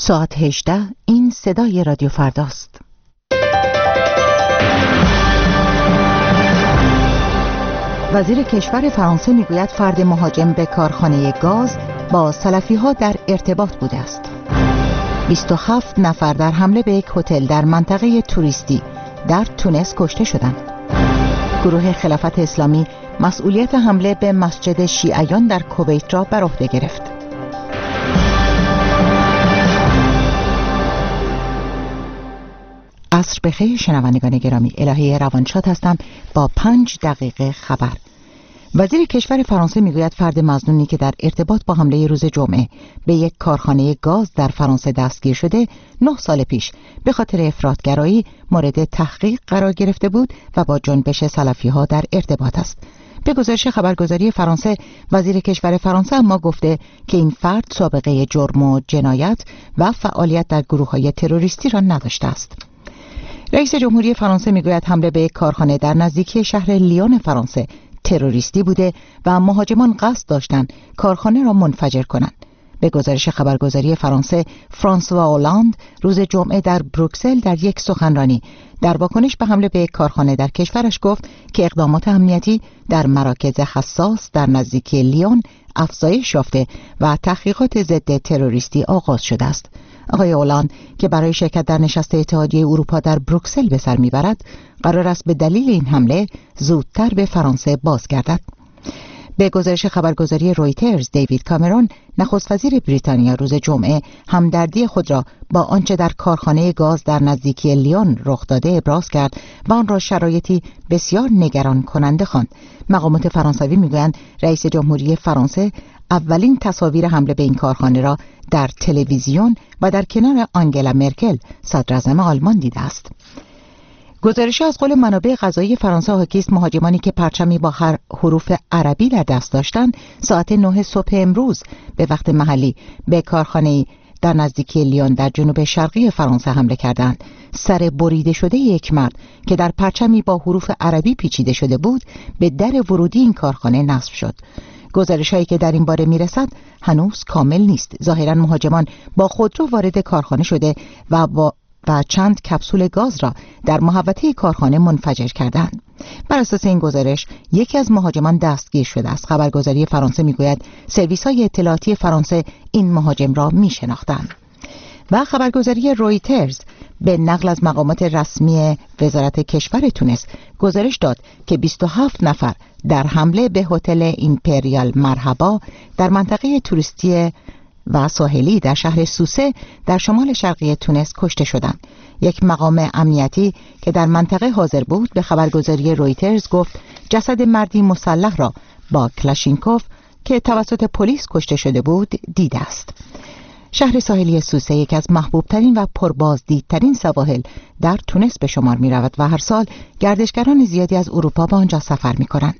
ساعت 18 این صدای رادیو فرداست. وزیر کشور فرانسه میگوید فرد مهاجم به کارخانه گاز با سلفی‌ها در ارتباط بوده است. 27 نفر در حمله به یک هتل در منطقه توریستی در تونس کشته شدند. گروه خلافت اسلامی مسئولیت حمله به مسجد شیعیان در کویت را بر عهده گرفت. عصر بخیر شنوندگان گرامی، الهه روانشاد هستم با 5 دقیقه خبر. وزیر کشور فرانسه میگوید فرد مظنونی که در ارتباط با حمله روز جمعه به یک کارخانه گاز در فرانسه دستگیر شده 9 سال پیش به خاطر افراطگرایی مورد تحقیق قرار گرفته بود و با جنبش سلفی‌ها در ارتباط است. به گزارش خبرگزاری فرانسه، وزیر کشور فرانسه اما گفته که این فرد سابقه جرم و جنایت و فعالیت در گروه‌های تروریستی را نداشته است. رئیس جمهوری فرانسه میگوید حمله به یک کارخانه در نزدیکی شهر لیون فرانسه تروریستی بوده و مهاجمان قصد داشتند کارخانه را منفجر کنند. به گزارش خبرگزاری فرانسه، فرانسوا اولاند روز جمعه در بروکسل در یک سخنرانی در واکنش به حمله به یک کارخانه در کشورش گفت که اقدامات امنیتی در مراکز حساس در نزدیکی لیون افزایش یافته و تحقیقات ضد تروریستی آغاز شده است. آقای اولاند که برای شرکت در نشست اتحادیه اروپا در بروکسل به سر میبرد، قرار است به دلیل این حمله زودتر به فرانسه بازگردد. به گزارش خبرگزاری رویترز، دیوید کامرون نخست وزیر بریتانیا روز جمعه همدردی خود را با آنچه در کارخانه گاز در نزدیکی لیون رخ داده ابراز کرد و آن را شرایطی بسیار نگران کننده خواند. مقامات فرانسوی میگویند رئیس جمهوری فرانسه اولین تصاویر حمله به این کارخانه را در تلویزیون و در کنار آنگلا مرکل صدراعظم آلمان دیده است. گزارشی از قول منابع قضایی فرانسه حاکی است مهاجمانی که پرچمی با حروف عربی در دست داشتند ساعت 9 صبح امروز به وقت محلی به کارخانه‌ای در نزدیکی لیون در جنوب شرقی فرانسه حمله کردند. سر بریده شده یک مرد که در پرچمی با حروف عربی پیچیده شده بود به در ورودی این کارخانه نصب شد. گزارش‌هایی که در این باره میرسد هنوز کامل نیست. ظاهراً مهاجمان با خودرو وارد کارخانه شده و چند کپسول گاز را در محوطه کارخانه منفجر کردند. بر اساس این گزارش یکی از مهاجمان دستگیر شده است. خبرگزاری فرانسه میگوید سرویس‌های اطلاعاتی فرانسه این مهاجم را میشناختند. و خبرگزاری رویترز به نقل از مقامات رسمی وزارت کشور تونس گزارش داد که 27 نفر در حمله به هتل ایمپریال مرحبا در منطقه توریستی و ساحلی در شهر سوسه در شمال شرقی تونس کشته شدند. یک مقام امنیتی که در منطقه حاضر بود به خبرگزاری رویترز گفت جسد مردی مسلح را با کلاشینکوف که توسط پلیس کشته شده بود دیده است. شهر ساحلی سوسه یکی از محبوبترین و پربازدیدترین سواحل در تونس به شمار می رود و هر سال گردشگران زیادی از اروپا به آنجا سفر می کنند.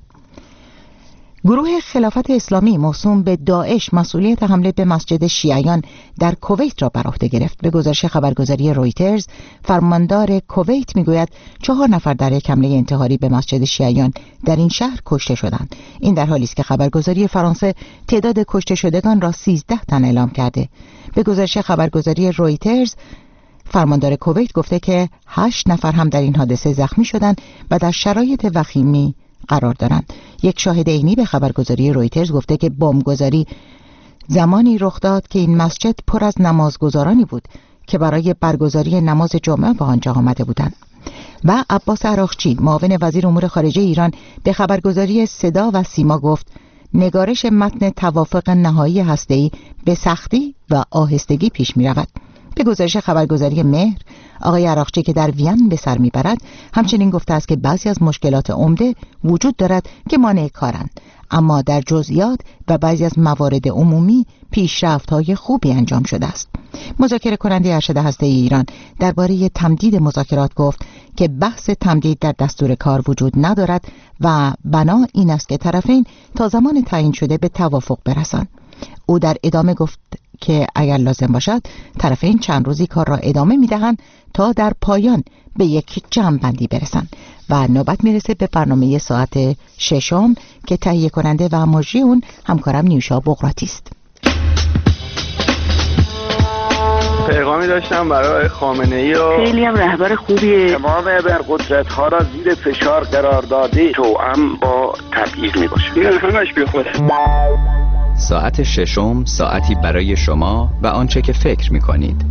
گروه خلافت اسلامی موسوم به داعش مسئولیت حمله به مسجد شیعیان در کویت را بر عهده گرفت. به گزارش خبرگزاری رویترز، فرماندار کویت میگوید 4 نفر در یک حمله انتحاری به مسجد شیعیان در این شهر کشته شدند. این در حالی است که خبرگزاری فرانسه تعداد کشته شدگان را 13 تن اعلام کرده. به گزارش خبرگزاری رویترز، فرماندار کویت گفته که 8 نفر هم در این حادثه زخمی شدند و در شرایط وخیمی قرار دارند. یک شاهد عینی به خبرگزاری رویترز گفته که بمبگذاری زمانی رخ داد که این مسجد پر از نمازگزارانی بود که برای برگزاری نماز جمعه به آنجا آمده بودند. و عباس عراقچی، معاون وزیر امور خارجه ایران، به خبرگزاری صدا و سیما گفت نگارش متن توافق نهایی هسته‌ای به سختی و آهستگی پیش می رود. به گزارش خبرگزاری مهر، آقای عراقچی که در وین به سر میبرد همچنین گفته است که بعضی از مشکلات عمده وجود دارد که مانع کارند، اما در جزئیات و بعضی از موارد عمومی پیشرفت‌های خوبی انجام شده است. مذاکره کننده ارشد هسته‌ای ایران درباره تمدید مذاکرات گفت که بحث تمدید در دستور کار وجود ندارد و بنا این است که طرفین تا زمان تعیین شده به توافق برسند. او در ادامه گفت که اگر لازم باشد طرفین چند روزی کار را ادامه می‌دهند تا در پایان به یک جمع‌بندی برسند. و نوبت میرسه به برنامه ساعت 6 که تهیه کننده و مجری اون همکارم نیوشا بغراتی است. داشتم برای خامنه‌ای و خیلی هم رهبر خوبیه. تمام ابرقدرت‌ها را زیر فشار قرار داده، توأم با تبعیض میباشه. این همش بیخوده. ساعت ششم، ساعتی برای شما و آنچه که فکر می‌کنید.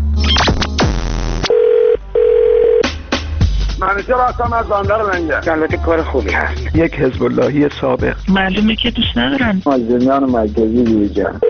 منیجر هستم از بندر لنگر. البته کار خوبی هست. یک حزب اللهی سابق. معلومه که دوست ندارن. مازندران مرکزی دیجا.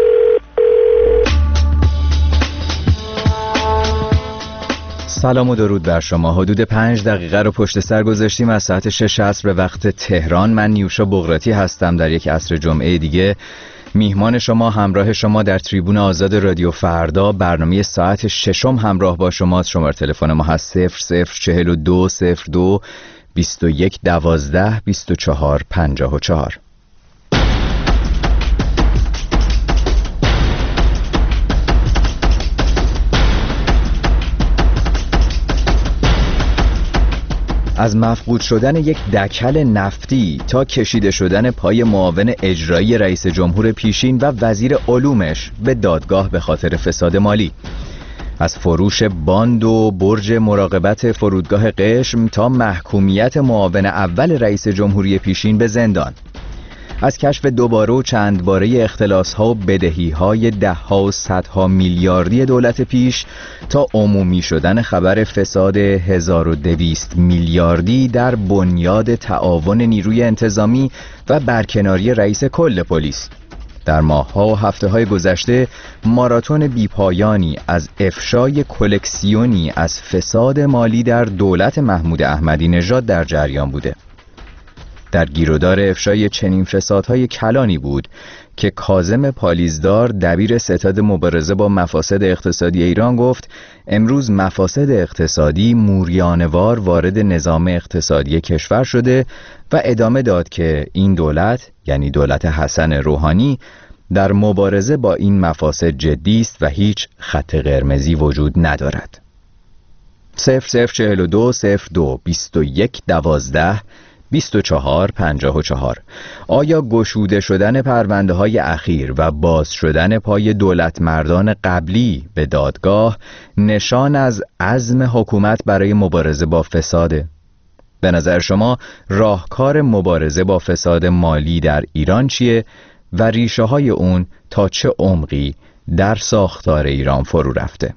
سلام و درود بر شما. حدود 5 دقیقه رو پشت سر گذاشتیم از ساعت 6 عصر به وقت تهران. من نیوشا بغراتی هستم در یک عصر جمعه دیگه میهمان شما، همراه شما در تریبون آزاد رادیو فردا. برنامه ساعت ششم همراه با شماست. شماره تلفن ما هست 0042 02 21 12 24 54. از مفقود شدن یک دکل نفتی تا کشیده شدن پای معاون اجرایی رئیس جمهور پیشین و وزیر علومش به دادگاه به خاطر فساد مالی، از فروش باند و برج مراقبت فرودگاه قشم تا محکومیت معاون اول رئیس جمهوری پیشین به زندان، از کشف دوباره و چند باره اختلاس‌ها و بدهی‌های ده‌ها و صدها میلیاردی دولت پیش تا عمومی شدن خبر فساد 1200 میلیاردی در بنیاد تعاون نیروی انتظامی و برکناری رئیس کل پلیس. در ماه‌ها و هفته‌های گذشته ماراتون بیپایانی از افشای کلکسیونی از فساد مالی در دولت محمود احمدی نژاد در جریان بوده. در گیرودار افشای چنین فسادهای کلانی بود که کاظم پالیزدار، دبیر ستاد مبارزه با مفاسد اقتصادی ایران، گفت امروز مفاسد اقتصادی موریانه‌وار وارد نظام اقتصادی کشور شده و ادامه داد که این دولت، یعنی دولت حسن روحانی، در مبارزه با این مفاسد جدی است و هیچ خط قرمزی وجود ندارد. 0042 02 21 12 24 54. آیا گشوده شدن پرونده های اخیر و باز شدن پای دولت مردان قبلی به دادگاه نشان از عزم حکومت برای مبارزه با فساده؟ به نظر شما راهکار مبارزه با فساد مالی در ایران چیه و ریشه های اون تا چه عمقی در ساختار ایران فرو رفته؟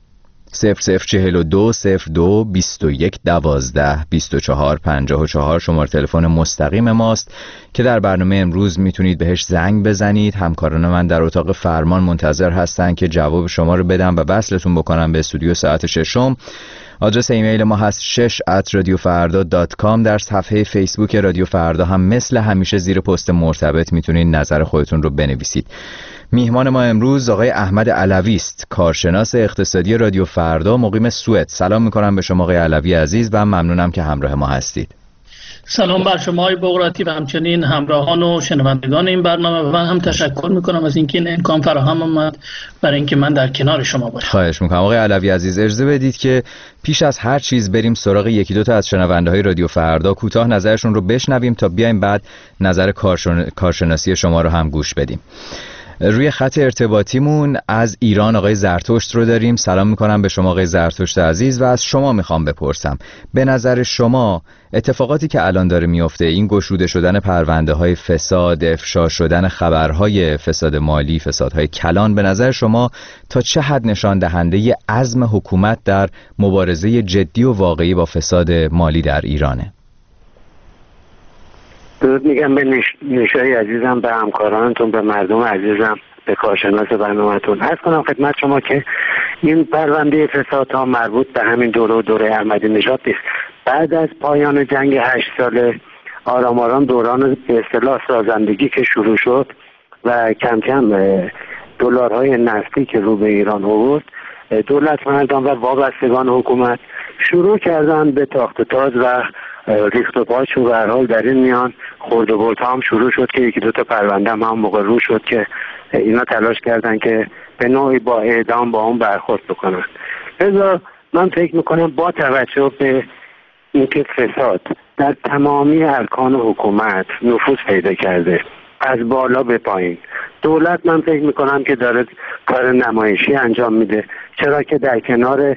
0042 02 21 12 24 54 شماره تلفن مستقیم ماست که در برنامه امروز میتونید بهش زنگ بزنید. همکاران من در اتاق فرمان منتظر هستن که جواب شما رو بدم و وصلتون بکنم به استودیو ساعت ششم. آدرس ایمیل ما هست 6@radiofarda.com. در صفحه فیسبوک رادیو فردا هم مثل همیشه زیر پست مرتبط میتونید نظر خودتون رو بنویسید. میهمان ما امروز آقای احمد علوی است، کارشناس اقتصادی رادیو فردا، مقیم سوئد. سلام میکنم به شما آقای علوی عزیز و ممنونم که همراه ما هستید. سلام بر شما آقای بغراتی و همچنین همراهان و شنوندگان این برنامه و من هم تشکر میکنم از اینکه این امکان فراهم آمد برای اینکه من در کنار شما باشم. خواهش میکنم. آقای علوی عزیز اجازه بدید که پیش از هر چیز بریم سراغ یکی دو تا از شنونده‌های رادیو فردا، کوتاه نظرشون رو بشنویم تا بیایم بعد نظر کارشناسی شما رو هم گوش بدیم. روی خط ارتباطیمون از ایران آقای زرتشت رو داریم. سلام میکنم به شما آقای زرتشت عزیز و از شما میخوام بپرسم به نظر شما اتفاقاتی که الان داره میفته، این گشوده شدن پرونده های فساد، افشا شدن خبرهای فساد مالی، فسادهای کلان، به نظر شما تا چه حد نشان دهنده عزم حکومت در مبارزه جدی و واقعی با فساد مالی در ایرانه؟ درود میگم به نیوشای عزیزم، به همکارانتون، به مردم عزیزم، به کارشناس برنامه‌تون. عرض کنم خدمت شما که این پرونده فسادها مربوط به همین دوره احمدی نژاد نیست. بعد از پایان جنگ 8 ساله آرام آرام دوران به اصطلاح سازندگی که شروع شد و کم کم دلارهای نفتی که رو به ایران آورد، دولت مردان و وابستگان حکومت شروع کردن به تاخت و تاز و ریخت و پاشون. به هر حال در این میان خورد و برد هم شروع شد که یکی دو تا پرونده هم موقع رو شد که اینا تلاش کردن که به نوعی با اعدام با اون برخورد بکنن. لذا من فکر میکنم با توجه به اینکه فساد در تمامی ارکان حکومت نفوذ پیدا کرده از بالا به پایین. دولت من فکر میکنم که داره کار نمایشی انجام میده، چرا که در کنار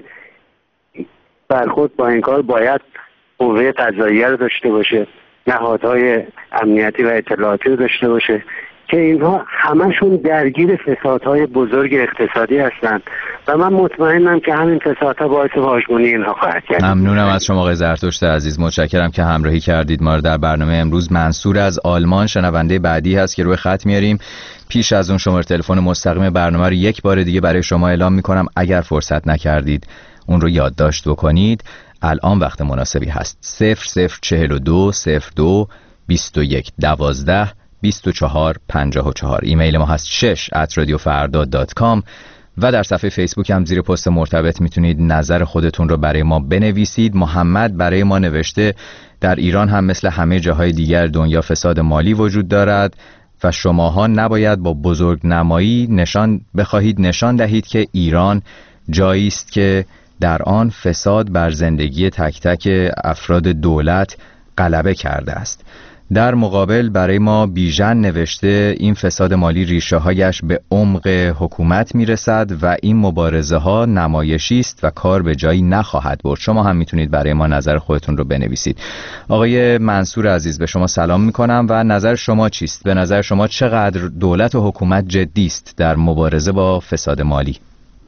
برخورد با این کار باید قوه قضاییه رو داشته باشه، نهادهای امنیتی و اطلاعاتی رو داشته باشه که اینها همشون درگیر فسادهای بزرگ اقتصادی هستند و من مطمئنم که همین فسادها باعث واژگونی اینها خواهد کرد. ممنونم از شما آقای زرتشت عزیز، متشکرم که همراهی کردید ما رو در برنامه امروز. منصور از آلمان شنونده بعدی هست که روی خط میاریم. پیش از اون شماره تلفن مستقیم برنامه رو یک بار دیگه برای شما اعلام میکنم، اگر فرصت نکردید اون رو یادداشت بکنید. الان وقت مناسبی هست. 0042 02 21 12 24 54. ایمیل ما هست shesh@radiofarda.com و در صفحه فیسبوک هم زیر پست مرتبط میتونید نظر خودتون رو برای ما بنویسید. محمد برای ما نوشته در ایران هم مثل همه جاهای دیگر دنیا فساد مالی وجود دارد و شماها نباید با بزرگ نمایی بخواهید نشان دهید که ایران جایی است که در آن فساد بر زندگی تک تک افراد دولت غلبه کرده است. در مقابل برای ما بیژن نوشته این فساد مالی ریشه هایش به عمق حکومت میرسد و این مبارزه ها نمایشی است و کار به جایی نخواهد برد. شما هم میتونید برای ما نظر خودتون رو بنویسید. آقای منصور عزیز به شما سلام میکنم و نظر شما چیست؟ به نظر شما چقدر دولت و حکومت جدی است در مبارزه با فساد مالی؟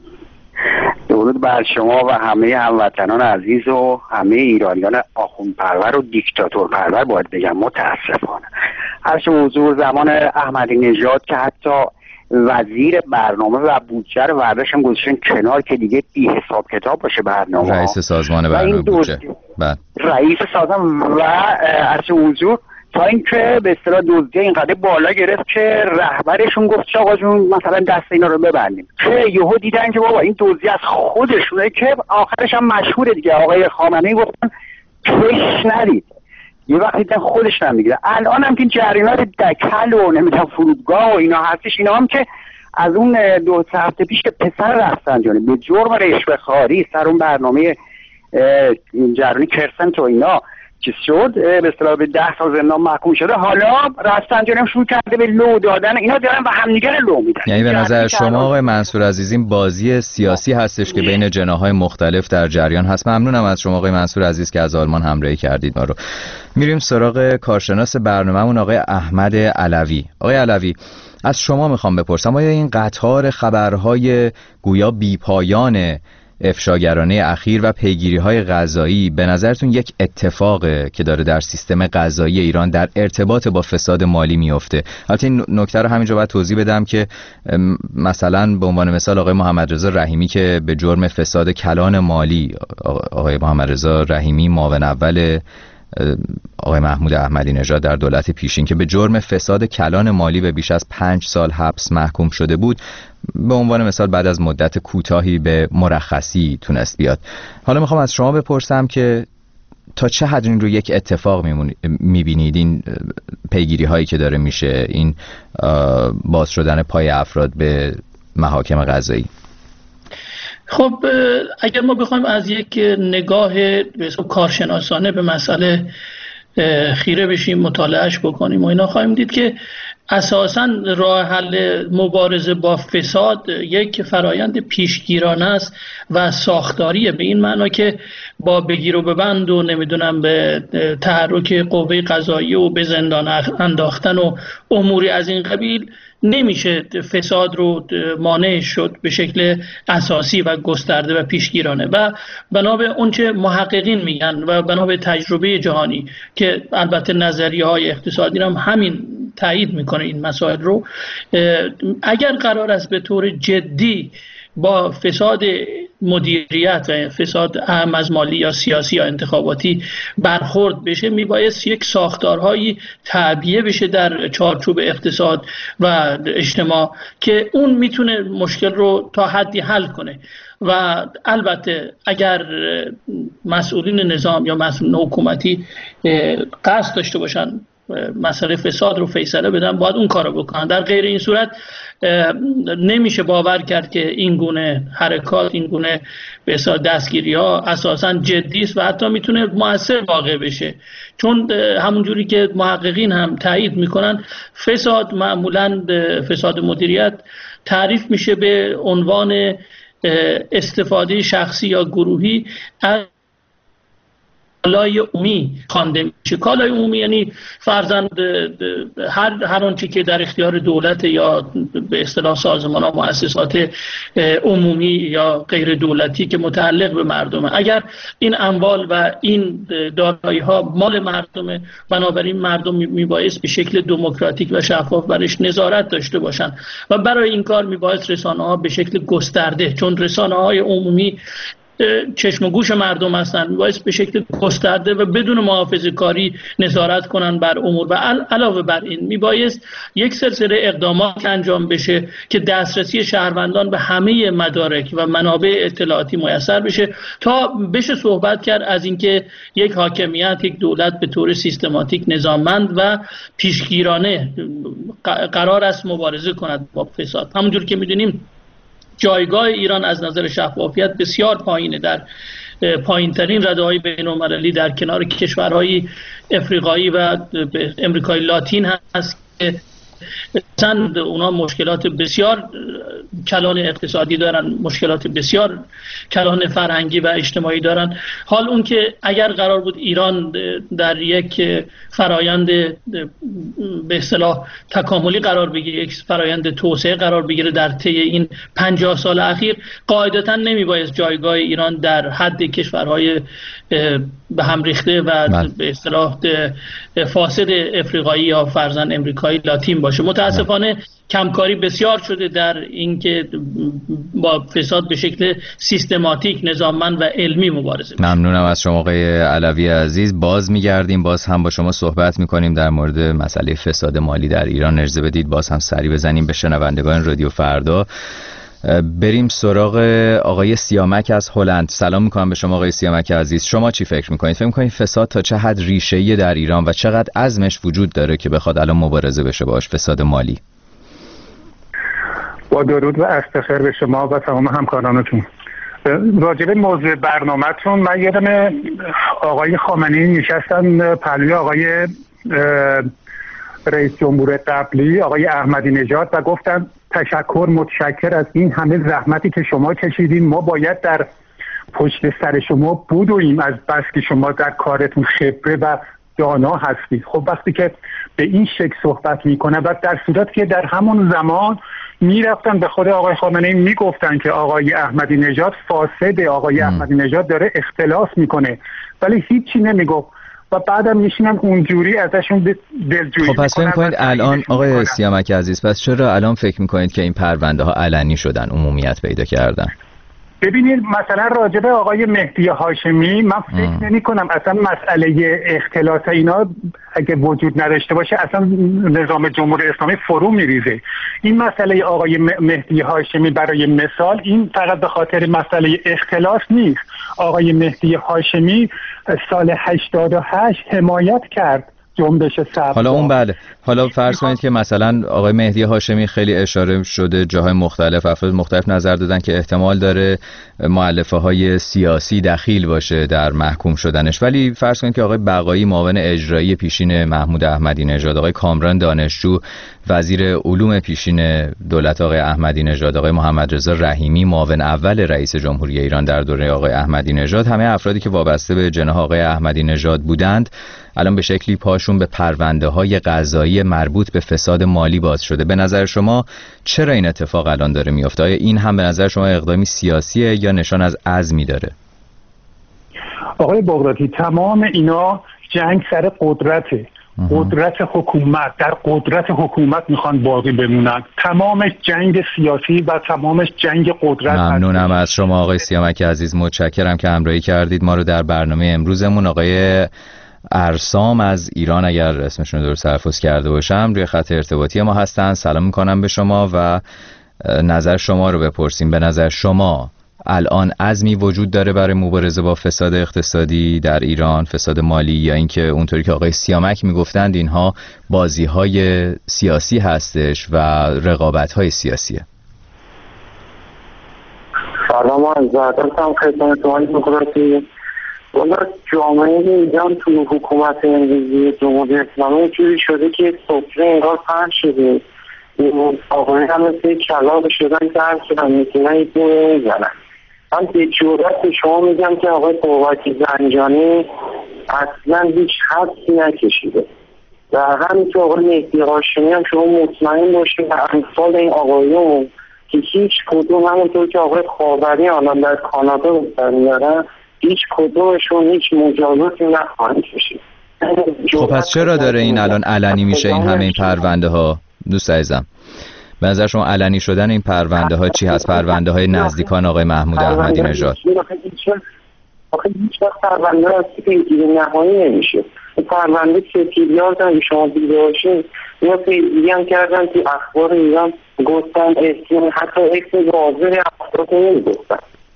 درود بر شما و همه هموطنان عزیز و همه ایرانیان آخوندپرور و دیکتاتور پرور باید بگم متاسفانه. هر چه حضور زمان احمدی نژاد که حتی وزیر برنامه و بودجه رو برداشت هم گذاشتن کنار که دیگه بی حساب کتاب باشه برنامه. رئیس سازمان برنامه بودجه. رئیس سازمان و هر چه حضور تا اینکه به اصطلاح دزدی اینقدر بالا گرفت که رهبرشون گفت آقا جون مثلا دست اینا رو ببندیم، که یهو دیدن که بابا این دزدی از خودشونه، که آخرش هم مشهوره دیگه. آقای خامنه‌ای گفتن کش ندید، یه وقت دیدن خودش نمیگیره. الان هم که جریانات دکل و نمیدونم فرودگاه و اینا هستش، اینا هم که از اون 2 هفته پیش که پسر رفسنجانی به جرم رشوه‌خواری سر اون برنامه جریانی کرسنت و اینا چیز شد، به اصطلاح به 10 سال زندان محکوم شده، حالا رفسنجانی هم شروع کرده به لو دادن. اینا دارن و همدیگه لو میدن. یعنی به نظر شما آقای منصور عزیز این بازی سیاسی هستش که بین جناح‌های مختلف در جریان هست؟ ممنونم از شما آقای منصور عزیز که از آلمان همراهی کردید ما رو. میریم سراغ کارشناس برنامه‌مون آقای احمد علوی. آقای علوی، از شما میخوام بپرسم آیا این قطار خبرهای گویا بی‌پایان افشاگرانه اخیر و پیگیری‌های قضایی به نظرتون یک اتفاقه که داره در سیستم قضایی ایران در ارتباط با فساد مالی میفته؟ البته این نکته رو همینجا باید توضیح بدم که مثلا به عنوان مثال آقای محمد رضا رحیمی که به جرم فساد کلان مالی، آقای محمد رضا رحیمی معاون اول آقای محمود احمدی نژاد در دولت پیشین که به جرم فساد کلان مالی به بیش از 5 سال حبس محکوم شده بود، به عنوان مثال بعد از مدت کوتاهی به مرخصی تونست بیاد. حالا میخوام از شما بپرسم که تا چه حد این رو یک اتفاق میبینید، این پیگیری هایی که داره میشه، این باز شدن پای افراد به محاکم قضایی؟ خب اگر ما بخوایم از یک نگاه به اسم کارشناسانه به مسئله خیره بشیم، مطالعهش بکنیم و اینا، خواهیم دید که اساساً راه حل مبارزه با فساد یک فرایند پیشگیرانه است و ساختاریه، به این معنا که با بگیر و ببند و نمیدونم به تحرک قوه قضاییه و به زندان انداختن و اموری از این قبیل نمیشه فساد رو مانع شد به شکل اساسی و گسترده و پیشگیرانه. و بنا به اون چه محققین میگن و بنا به تجربه جهانی که البته نظریه های اقتصادی هم همین تایید میکنه این مسائل رو، اگر قرار است به طور جدی با فساد مدیریت و فساد اهم از مالی یا سیاسی یا انتخاباتی برخورد بشه، میبایست یک ساختارهایی تعبیه بشه در چارچوب اقتصاد و اجتماع که اون میتونه مشکل رو تا حدی حل کنه. و البته اگر مسئولین نظام یا مسئولین حکومتی قصد داشته باشن مسئله فساد رو فیصله بدن باید اون کارو بکنن. در غیر این صورت نمیشه باور کرد که این گونه حرکات، این گونه به اصطلاح دستگیری ها اساساً جدی است و حتی میتونه مؤثر واقع بشه، چون همونجوری که محققین هم تایید میکنن فساد معمولاً فساد مدیریت تعریف میشه به عنوان استفاده شخصی یا گروهی از کالای عمومی خوانده میشه. کالای عمومی یعنی فرضاً هر آنچه که در اختیار دولت یا به اصطلاح سازمان‌ها، مؤسسات عمومی یا غیر دولتی که متعلق به مردمه. اگر این اموال و این دارایی‌ها مال مردمه، بنابراین مردم میبایست به شکل دموکراتیک و شفاف برش نظارت داشته باشن و برای این کار میبایست رسانه‌ها به شکل گسترده، چون رسانه‌های عمومی چشم و گوش مردم هستند، میبایست به شکل گسترده و بدون محافظه کاری نظارت کنن بر امور و علاوه بر این میبایست یک سلسله اقدامات انجام بشه که دسترسی شهروندان به همه مدارک و منابع اطلاعاتی میسر بشه تا بشه صحبت کرد از اینکه یک حاکمیت، یک دولت به طور سیستماتیک، نظاممند و پیشگیرانه قرار است مبارزه کند با فساد. همونجور که میدونیم جایگاه ایران از نظر شفافیت بسیار پایینه، در پایین‌ترین رده‌های بین‌المللی در کنار کشورهای افریقایی و امریکای لاتین هست که چند اونا مشکلات بسیار کلان اقتصادی دارن، مشکلات بسیار کلان فرهنگی و اجتماعی دارن. حال اون که اگر قرار بود ایران در یک فرایند به اصطلاح تکاملی قرار بگیره، یک فرایند توسعه قرار بگیره در طی این 50 سال اخیر، قاعدتاً نمیبایست جایگاه ایران در حد کشورهای به هم ریخته و به اصطلاح فاسد افریقایی یا فرضاً امریکایی لاتین باشه. متاسفانه کمکاری بسیار شده در اینکه با فساد به شکل سیستماتیک، نظاممند و علمی مبارزه بشه. ممنونم از شما آقای علوی عزیز. باز میگردیم، باز هم با شما صحبت میکنیم در مورد مسئله فساد مالی در ایران. اجازه بدید باز هم سری بزنیم به شنوندگان رادیو فردا. بریم سراغ آقای سیامک از هلند. سلام میکنم به شما آقای سیامک عزیز. شما چی فکر میکنید؟ فکر میکنید فساد تا چه حد ریشه‌ای در ایران و چقدر عزمش وجود داره که بخواد الان مبارزه بشه باش، فساد مالی؟ با درود و عصر خیر به شما و تمام همکارانتون. راجب موضوع برنامه‌تون، من یادم آقای خامنه‌ای نشستن پهلوی آقای رئیس جمهور قبلی آقای احمدی نژاد و گفتن متشکر از این همه زحمتی که شما کشیدین، ما باید در پشت سر شما بودیم از بس که شما در کارتون خبره و دانا هستید. خب وقتی که به این شکل صحبت میکنه و در صورت که در همون زمان میرفتن به خود آقای خامنه‌ای میگفتن که آقای احمدی نژاد فاسده، آقای احمدی نژاد داره اختلاس میکنه، ولی هیچی نمیگفت و بعدم میشینن اونجوری ازشون دلجویی. خب پس فکر میکنید الان آقای سیامک عزیز، پس چرا الان فکر میکنید که این پرونده ها علنی شدن، عمومیت پیدا کردن؟ ببینید مثلا راجب آقای مهدی هاشمی من فکر نمی کنم اصلا مسئله اختلاس اینا اگه وجود نداشته باشه اصلا نظام جمهوری اسلامی فرو میریزه. این مسئله آقای مهدی هاشمی برای مثال این فقط به خاطر مسئله اختلاس نیست. آقای مهدی هاشمی سال 88 حمایت کرد جنبش سبز. حالا اون بله، حالا فرض کنید که مثلا آقای مهدی هاشمی خیلی اشاره شده، جاهای مختلف افراد مختلف نظر دادن که احتمال داره مؤلفه های سیاسی دخیل باشه در محکوم شدنش، ولی فرض کنید که آقای بقایی معاون اجرایی پیشین محمود احمدی نژاد، آقای کامران دانشجو وزیر علوم پیشین دولت آقای احمدی نژاد، آقای محمد رضا رحیمی معاون اول رئیس جمهوری ایران در دوره آقای احمدی نژاد، همه افرادی که وابسته به جناح آقای احمدی نژاد بودند الان به شکلی پاشون به پرونده‌های قضایی مربوط به فساد مالی باز شده. به نظر شما چرا این اتفاق الان داره میفته؟ آیا این هم به نظر شما اقدامی سیاسیه یا نشان از عزمی داره؟ آقای بغدادی، تمام اینا جنگ سر قدرته، قدرت حکومت، در قدرت حکومت میخوان باقی بمونن. تمامش جنگ سیاسی و تمامش جنگ قدرت. ممنونم از شما آقای سیامک عزیز، متشکرم که همراهی کردید ما رو در برنامه امروزمون. آقای ارسام از ایران اگر اسمشون رو درست تلفظ کرده باشم روی خط ارتباطی ما هستن. سلام میکنم به شما و نظر شما رو بپرسیم. به نظر شما الان عزمی وجود داره برای مبارزه با فساد اقتصادی در ایران، فساد مالی، یا اینکه اونطوری که آقای سیامک میگفتند اینها بازی‌های سیاسی هستش و رقابت‌های سیاسیه؟ سلام عرض ادب خدمت شما حضرت. والا جامعه ایران تو حکومت امروزی جمهوری اسلامی جوری شده که سفره انگار پهن شده. آقای هم مثل کلاب شدن که هر شدن میتونن یک دوره میزنن. من به جرات به شما میگم که آقای قوتی زنجانی اصلا هیچ حدسی نکشیده و همین که آقای مهدی هاشمی هم شما مطمئن باشید و امثال این آقایون که هیچ کدوم همونطور که آقای خاوری آنان در کانادا بستر میارن هیچ کدومشون هیچ مجازاتی نخواهند کشید. خب پس چرا داره این الان علنی میشه این همه این پرونده ها؟ دوست عزیزم به نظر شما علنی شدن این پرونده ها چی هست؟ پرونده های نزدیکان آقای محمود احمدی نژاد. آخه هیچ وقت پرونده هستی که پیگیری نهایی نمیشه. این پرونده سپیدیار که شما دیده باشید یا پیگیری هم کردن که اخبار ایران گفتن اسم حتی اسم واضح افراد نمیگفتن.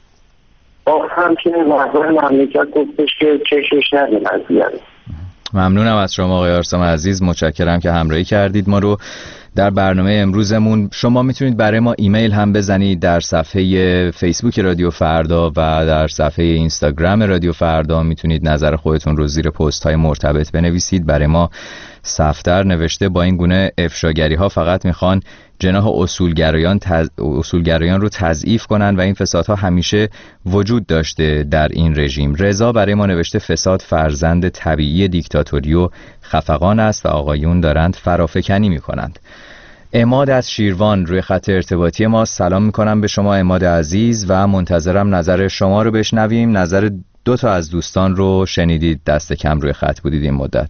آخرم که وزیر مملکت گفتش که چشش ندین از بیاره. ممنونم از شما آقای آرسام عزیز، متشکرم که همراهی کردید ما رو در برنامه امروزمون. شما میتونید برای ما ایمیل هم بزنید در صفحه فیسبوک رادیو فردا و در صفحه اینستاگرام رادیو فردا. میتونید نظر خودتون رو زیر پست های مرتبط بنویسید. برای ما صفدر نوشته با این گونه افشاگری ها فقط میخوان جناح اصولگرایان رو تضعیف کنن و این فسادها همیشه وجود داشته در این رژیم. رضا برای ما نوشته فساد فرزند طبیعی دیکتاتوری و خفقان است و آقایون دارند فرافکنی میکنند. عماد از شیروان روی خط ارتباطی ما. سلام میکنم به شما عماد عزیز و منتظرم نظر شما رو بشنویم. نظر دو تا از دوستان رو شنیدید، دست کم روی خط بودید این مدت.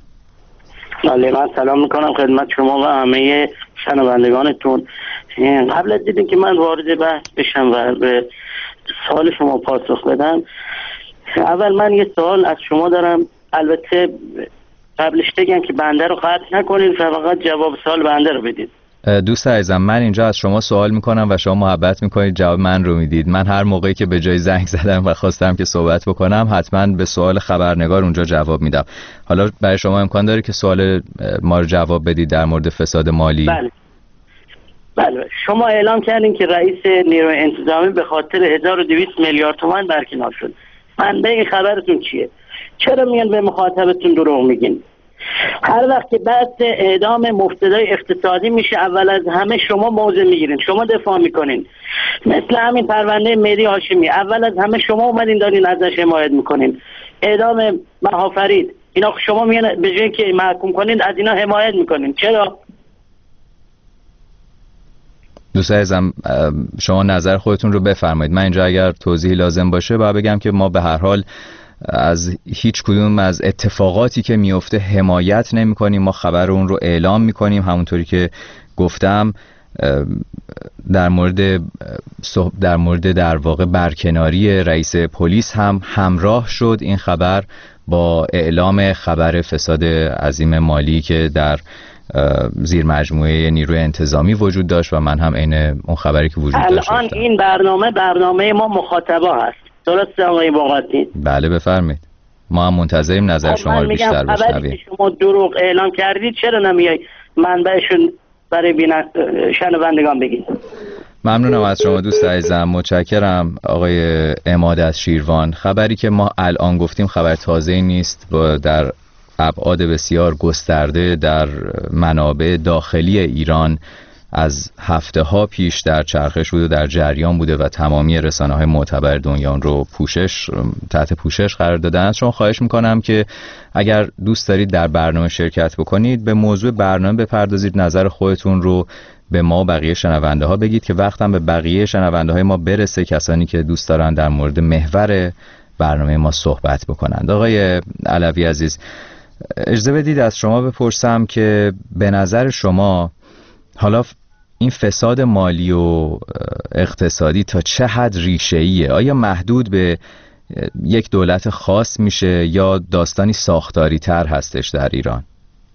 بله، من سلام میکنم خدمت شما و همه شنوندگانتون. قبل از دیدین که من وارد بحث بشم و به سوال شما پاسخ بدم، اول من یه سوال از شما دارم. البته قبلش بگم که بنده رو قطع نکنید، فقط جواب سوال بنده رو بدید. دوست عزیزم، من اینجا از شما سوال میکنم و شما محبت میکنید جواب من رو میدید. من هر موقعی که به جای زنگ زدم و خواستم که صحبت بکنم حتما به سوال خبرنگار اونجا جواب میدم. حالا برای شما امکان داره که سوال ما رو جواب بدید در مورد فساد مالی؟ بله. شما اعلام کردین که رئیس نیروی انتظامی به خاطر 1200 میلیارد تومان برکنار شد. منبع این خبرتون چیه؟ چرا میان به مخاطبتون دروغ میگین؟ هر وقت که بحث اعدام مفتدای اقتصادی میشه اول از همه شما موضع میگیرین، شما دفاع میکنین. مثل همین پرونده مهدی هاشمی، اول از همه شما اومدین دارین ازش حمایت میکنین. اعدام مهافرید، اینا شما میان به جای که محکوم کنین از اینا حمایت میکنین. چرا؟ دوست عزیزم شما نظر خودتون رو بفرمایید. من اینجا اگر توضیحی لازم باشه باید بگم که ما به هر حال از هیچ کدوم از اتفاقاتی که میفته حمایت نمی کنیم. ما خبر اون رو اعلام می کنیم. همونطوری که گفتم در مورد در واقع برکناری رئیس پلیس هم همراه شد این خبر با اعلام خبر فساد عظیم مالی که در زیر مجموعه نیروی انتظامی وجود داشت و من هم عین اون خبری که وجود داشت. الان این برنامه ما مخاطبا هست، درسته آقای باقاتی؟ بله بفرمایید. ما هم منتظریم نظر شما رو بیشتر بشنویم. خبری که شما دروغ اعلام کردید چرا نمیای منبعشون برای شنوندگان بگید؟ ممنونم از شما دوست عزیزم، متشکرم آقای عماد از شیروان. خبری که ما الان گفتیم خبر تازه‌ای نیست و در ابعاد بسیار گسترده در منابع داخلی ایران از هفته ها پیش در چرخش بوده، در جریان بوده و تمامی رسانه‌های معتبر دنیا رو تحت پوشش قرار دادن. شما خواهش میکنم که اگر دوست دارید در برنامه شرکت بکنید به موضوع برنامه بپردازید، نظر خودتون رو به ما و بقیه شنونده ها بگید که وقتم به بقیه شنونده های ما برسه، کسانی که دوست دارن در مورد محور برنامه ما صحبت بکنند. آقای علوی عزیز، اجازه بدید از شما بپرسم که به نظر شما حالا این فساد مالی و اقتصادی تا چه حد ریشه‌ایه؟ آیا محدود به یک دولت خاص میشه یا داستانی ساختاری تر هستش در ایران؟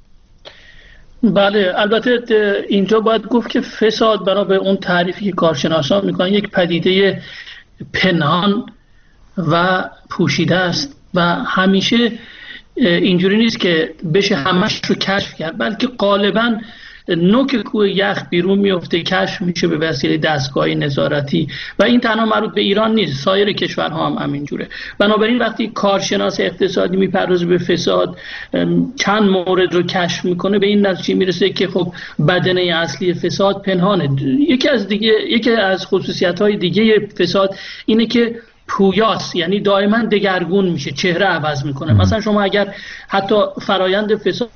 بله، البته اینجا باید گفت که فساد بنا به اون تعریفی که کارشناسان میکنن یک پدیده پنهان و پوشیده است و همیشه اینجوری نیست که بشه همش رو کشف کرد، بلکه غالباً نوک کوه یخ بیرون میفته، کشف میشه به وسیله دستگاه نظارتی و این تنها مربوط به ایران نیست، سایر کشورها هم همینجوره. بنابراین وقتی کارشناس اقتصادی میپردازه به فساد، چند مورد رو کشف میکنه، به این نتیجه میرسه که خب بدنه اصلی فساد پنهانه. یکی از خصوصیت‌های دیگه فساد اینه که پویاست، یعنی دائما دگرگون میشه، چهره عوض میکنه. مثلا شما اگر حتی فرایند فساد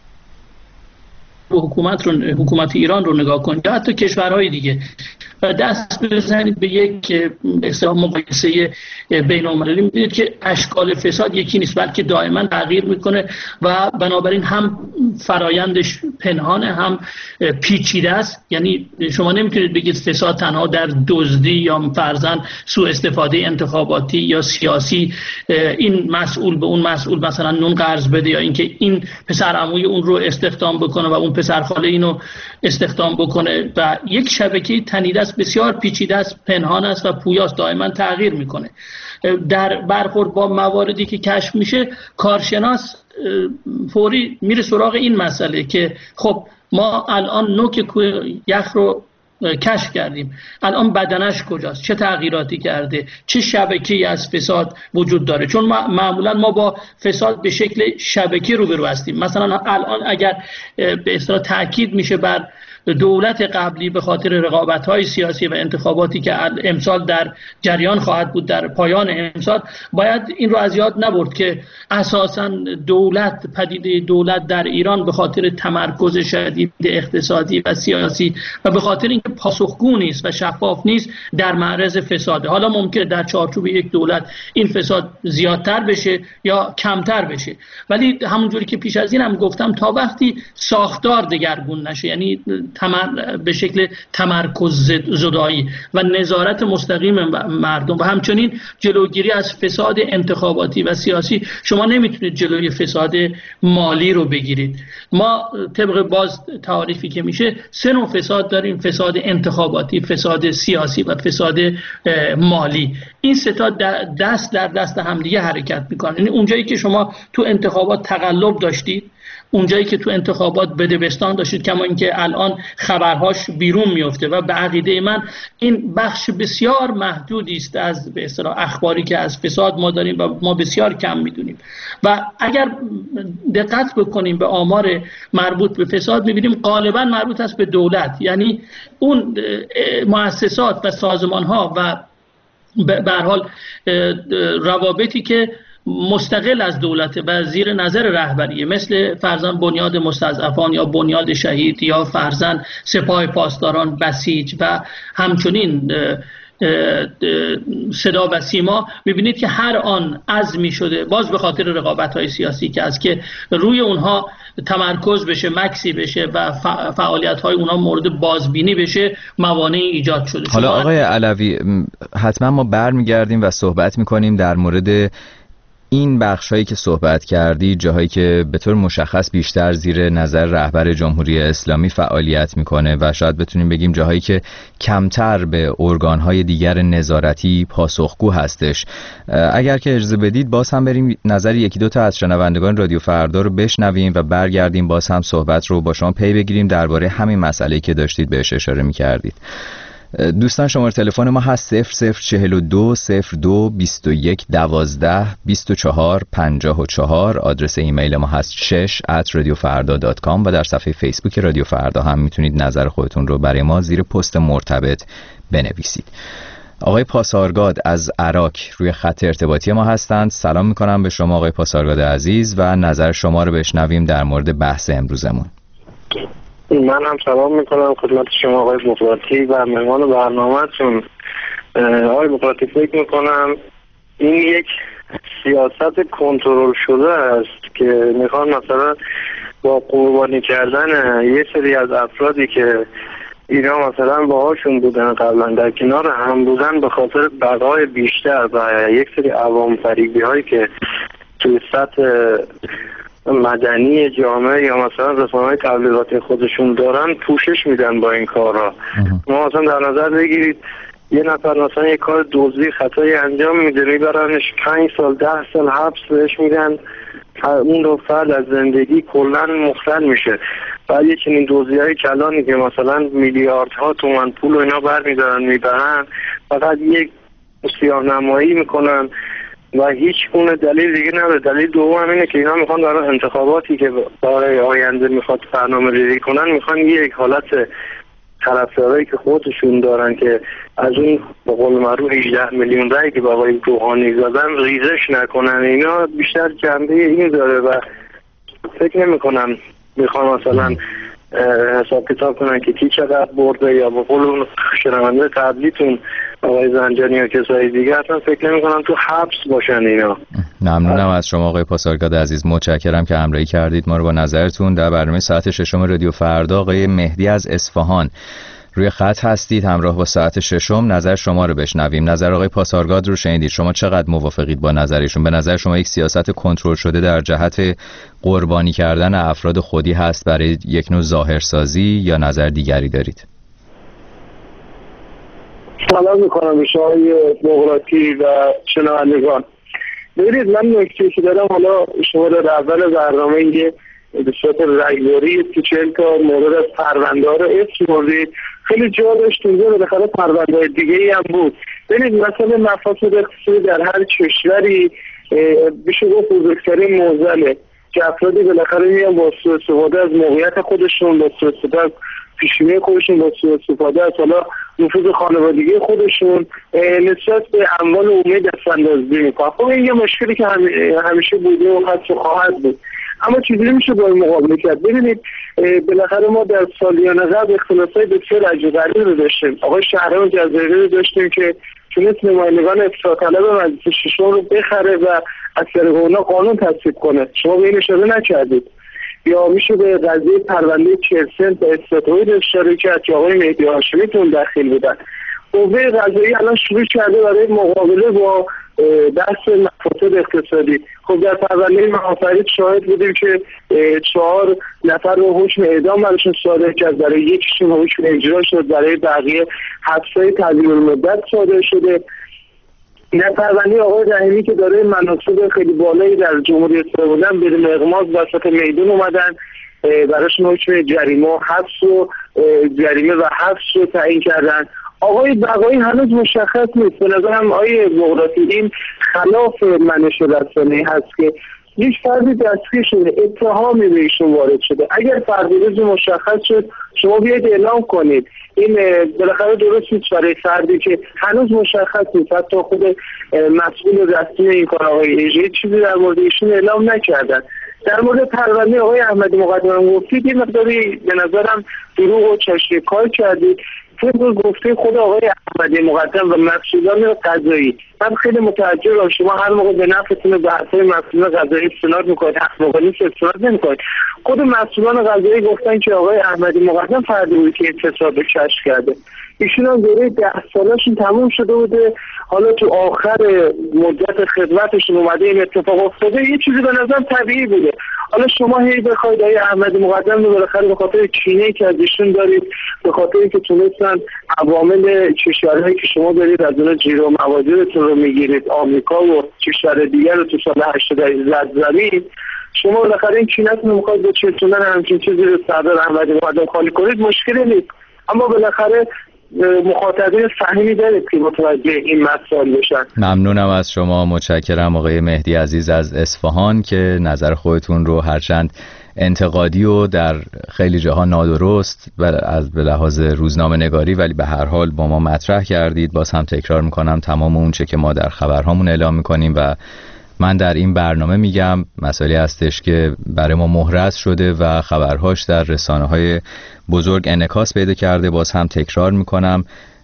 حکومت ایران رو نگاه کنید یا حتی کشورهای دیگه و دست بزنید به یک مقایسه بین‌المللی، می‌بینید که اشکال فساد یکی نیست، بلکه دائما تغییر میکنه و بنابراین هم فرایندش پنهانه هم پیچیده است. یعنی شما نمیتونید بگید فساد تنها در دزدی یا فرضاً سوء استفاده انتخاباتی یا سیاسی، این مسئول به اون مسئول مثلا نون قرض بده یا اینکه این پسر عموی اون رو استخدام بکنه و اون پسر خاله اینو استخدام بکنه و یک شبکه تنیده است، بسیار پیچیده است، پنهان است و پویاست، دائما تغییر میکنه. در برخورد با مواردی که کشف میشه، کارشناس فوری میره سراغ این مسئله که خب ما الان نوک کوه یخ رو کشف کردیم، الان بدنش کجاست، چه تغییراتی کرده، چه شبکه‌ای از فساد وجود داره. چون معمولا ما با فساد به شکل شبکه روبرو هستیم. مثلا الان اگر به اصطلاح تاکید میشه بر دولت قبلی به خاطر رقابت‌های سیاسی و انتخاباتی که امسال در جریان خواهد بود در پایان امسال، باید این رو از یاد نبرد که اساساً پدیده دولت در ایران به خاطر تمرکز شدید اقتصادی و سیاسی و به خاطر اینکه پاسخگو نیست و شفاف نیست در معرض فساده. حالا ممکنه در چارچوب یک دولت این فساد زیادتر بشه یا کمتر بشه، ولی همونجوری که پیش از این هم گفتم، تا وقتی ساختار دگرگون نشه، یعنی به شکل تمرکز زدایی و نظارت مستقیم مردم و همچنین جلوگیری از فساد انتخاباتی و سیاسی، شما نمیتونید جلوی فساد مالی رو بگیرید. ما طبق باز تعریفی که میشه 3 نوع فساد داریم: فساد انتخاباتی، فساد سیاسی و فساد مالی. این 3 تا دست در دست همدیگه حرکت میکنن. یعنی اونجایی که شما تو انتخابات تقلب داشتید، اونجایی که تو انتخابات بدبستان داشتید، کما اینکه الان خبرهاش بیرون میفته و به عقیده من این بخش بسیار محدودی است از به اصطلاح اخباری که از فساد ما داریم و ما بسیار کم میدونیم. و اگر دقت بکنیم به آمار مربوط به فساد، میبینیم غالبا مربوط است به دولت، یعنی اون مؤسسات و سازمان‌ها و به هر حال روابطی که مستقل از دولت و زیر نظر رهبریه، مثل فرضاً بنیاد مستضعفان یا بنیاد شهید یا فرضاً سپاه پاسداران، بسیج و همچنین صدا و سیما، میبینید که هر آن عزمی شده باز به خاطر رقابت‌های سیاسی که از که روی اونها تمرکز بشه، مکسی بشه و فعالیت‌های اونها مورد بازبینی بشه، موانعی ایجاد شده. حالا آقای علوی، حتما ما برمیگردیم و صحبت میکنیم در مورد این بخشایی که صحبت کردی، جاهایی که به طور مشخص بیشتر زیر نظر رهبر جمهوری اسلامی فعالیت میکنه و شاید بتونیم بگیم جاهایی که کمتر به ارگانهای دیگر نظارتی پاسخگو هستش. اگر که اجازه بدید باز هم بریم نظر 1-2 تا از شنوندگان رادیو فردا رو بشنویم و برگردیم باز هم صحبت رو با شما پی بگیریم درباره همین مسئله‌ای که داشتید بهش اشاره میکردید. دوستان شماره تلفن ما هست 0042 02 21 12 24 54. آدرس ایمیل ما هست 6@radiofarda.com و در صفحه فیسبوک رادیو فردا هم میتونید نظر خودتون رو برای ما زیر پست مرتبط بنویسید. آقای پاسارگاد از عراق روی خط ارتباطی ما هستند. سلام میکنم به شما آقای پاسارگاد عزیز و نظر شما رو بشنویم در مورد بحث امروزمون. من هم سلام میکنم خدمت شما آقای مقراطی و مهمان برنامه‌تون. آقای مقراطی، فکر میکنم این یک سیاست کنترل شده است که میخوان مثلا با قربانی کردن یه سری از افرادی که اینا مثلا باهاشون بودن قبلا در کنار هم بودن به خاطر بقای بیشتر و یک سری عوام فریبی هایی که توی سطح مدنی جامعه یا مثلا رسانه‌های تبلیغاتی خودشون دارن پوشش میدن با این کارها. ما مثلا در نظر بگیرید یه نفر مثلا یه کار دزدی خطایی انجام میده میبرنش 5 سال 10 سال حبس بهش میدن، اون رو فرد از زندگی کلا مختل میشه. بعد یه چنین دزدی‌های کلانی که مثلا میلیاردها تومان پول و اینا برمیدارن میبرن، فقط یک سیاه‌نمایی میکنن و هیچ گونه دلیل دیگه نداره. دلیل دوم اینه که اینا میخوان در انتخاباتی که برای آینده میخواد برنامه‌ریزی کنن، میخوان یک حالت طرفدارایی که خودشون دارن که از اون به قول معروف 18 میلیون رأی که با آقای روحانی زدن ریزش نکنن. اینا بیشتر جنبه این داره و فکر نمی‌کنم میخوان مثلا حساب کتاب کنن که کی چقدر برده، یا به قول اون شنونده قبلیتون آقای زنجانی یا کسای دیگه اصلا فکر نمی‌کنم تو حبس باشن اینا. ممنونم از شما آقای پاسارگاد عزیز، متشکرم که همراهی کردید ما رو با نظرتون. در برنامه ساعت 6 رادیو فردا آقای مهدی از اصفهان روی خط هستید، همراه با ساعت 6 نظر شما رو بشنویم. نظر آقای پاسارگاد رو شنیدید، شما چقدر موافقید با نظرشون؟ به نظر شما یک سیاست کنترل شده در جهت قربانی کردن افراد خودی هست برای یک نوع ظاهرسازی یا نظر دیگری دارید؟ سلام میکنم به شما مغراتی و شنوندگان. ببینید من نکته که دارم، حالا شما در اول برنامه یه به صورت رگباری که 40 تا مورد از پرونده ها رو اسم بردید، خیلی جا داشت اونجا بالاخره پرونده دیگه ای هم بود. ببینید مثلا مفاسد اقتصادی در هر کشوری بشه گفت بزرگترین معضله که افرادی بالاخره میان با سوء استفاده از موقعیت خودشون، با سوء استفاده از پیشینه خودشون، با سوء استفاده از حالا نفوذ خانوادگی خودشون نسبت به اموال عمومی دستاندازی میکنن. خب این یه مشکلی که همیشه بوده و هست و خواهد بود، اما چیزی نمیشه با این مقابله کرد. ببینید بالاخره ما در سالیان قبل اختلافات بسیار عجیب غریبی رو داشتیم. آقای شهرام جزایری رو داشتیم که تونست نمایندگان اصلاح طلب مجلس ششم رو بخره و از طریق اونا قانون تصویب کنه. شما به این اشاره نکردید. یا میشه به قضیه پرونده 40 سنت و استاتوید اشاره کرد که آقای مهدی هاشمی تون داخل بودن. قوه قضاییه الان شروع کرده برای مقابله با بحث مفاسد اقتصادی. خب در پرونده محافظت شاهد بودیم که 4 نفر رو حکم اعدام براشون صادر کرد، برای یکیشون حکم اجرا شد، برای بقیه حبس‌های تعدیل المدت صادر شده. در پرونده آقای رحیمی که داره مناصب خیلی بالایی در جمهوری اسلامی بودن بدون اغماض وسط میدون اومدن، براشون حکم جریمه و حبس و جریمه و حبس رو تعیین کردن. آقای بقایی هنوز مشخص نیست. به نظرم آقای بغراتی این خلاف منش رسانه‌ای هست که یک فردی دستگیر شده، اتهامی به ایشون وارد شده. اگر فردی روز مشخص شد شما بیاید اعلام کنید. این بالاخره درست نیست برای فردی که هنوز مشخص نیست. حتی خود مسئول رسمی این کار آقای اژه‌ای چیزی در مورد ایشون اعلام نکردن. در مورد پرونده آقای احمدی مقدم گفتید یه مقداری به نظرم دروغ و چاشنی کار کردید. طبق گفته خود آقای احمدی مقدم و مسئولان قضایی، من خیلی متعجبم شما هر موقع به نفعتون به حرفای مسئولان قضایی استناد میکنید، حق موقع نیست استناد نمیکنید. خود مسئولان قضایی گفتن که آقای احمدی مقدم فردی بود که اعتصاب کشف کرده. ایشون هم دوره 10 سالشون تموم شده بوده، حالا تو آخر مدت خدمتشون اومده این اتفاق افتاده. یه چیزی به نظر طبیعی بوده. حالا شما هی بخواید آقای احمدی مقدم رو بالاخره به خاطر کینه‌ای که از ایشون دارید، به خاطر اینکه تونستن عوامل کشورهایی که شما دارید از اون جیرو مواردتون رو میگیرید، آمریکا و کشور دیگر رو تو سال 80 زدید، شما بالاخره این کینه‌تون رو می‌خواید به چرتوندن همچین چیزی رو سردار احمدی مقدم خالی کنید، مشکلی نیست. اما بالاخره مخاطبین فهمی دارید که متوجه این مسائل بشن. ممنونم از شما، متشکرم آقای مهدی عزیز از اصفهان که نظر خودتون رو هرچند انتقادی و در خیلی جاها نادرست و از به لحاظ روزنامه نگاری ولی به هر حال با ما مطرح کردید. باز هم تکرار میکنم تمام اون چه که ما در خبرهامون اعلام میکنیم و من در این برنامه میگم مسئله هستش که برای ما مهرس شده و خبرهاش در رسانه‌های بزرگ انعکاس پیدا کرده. باز هم تکرار میکنم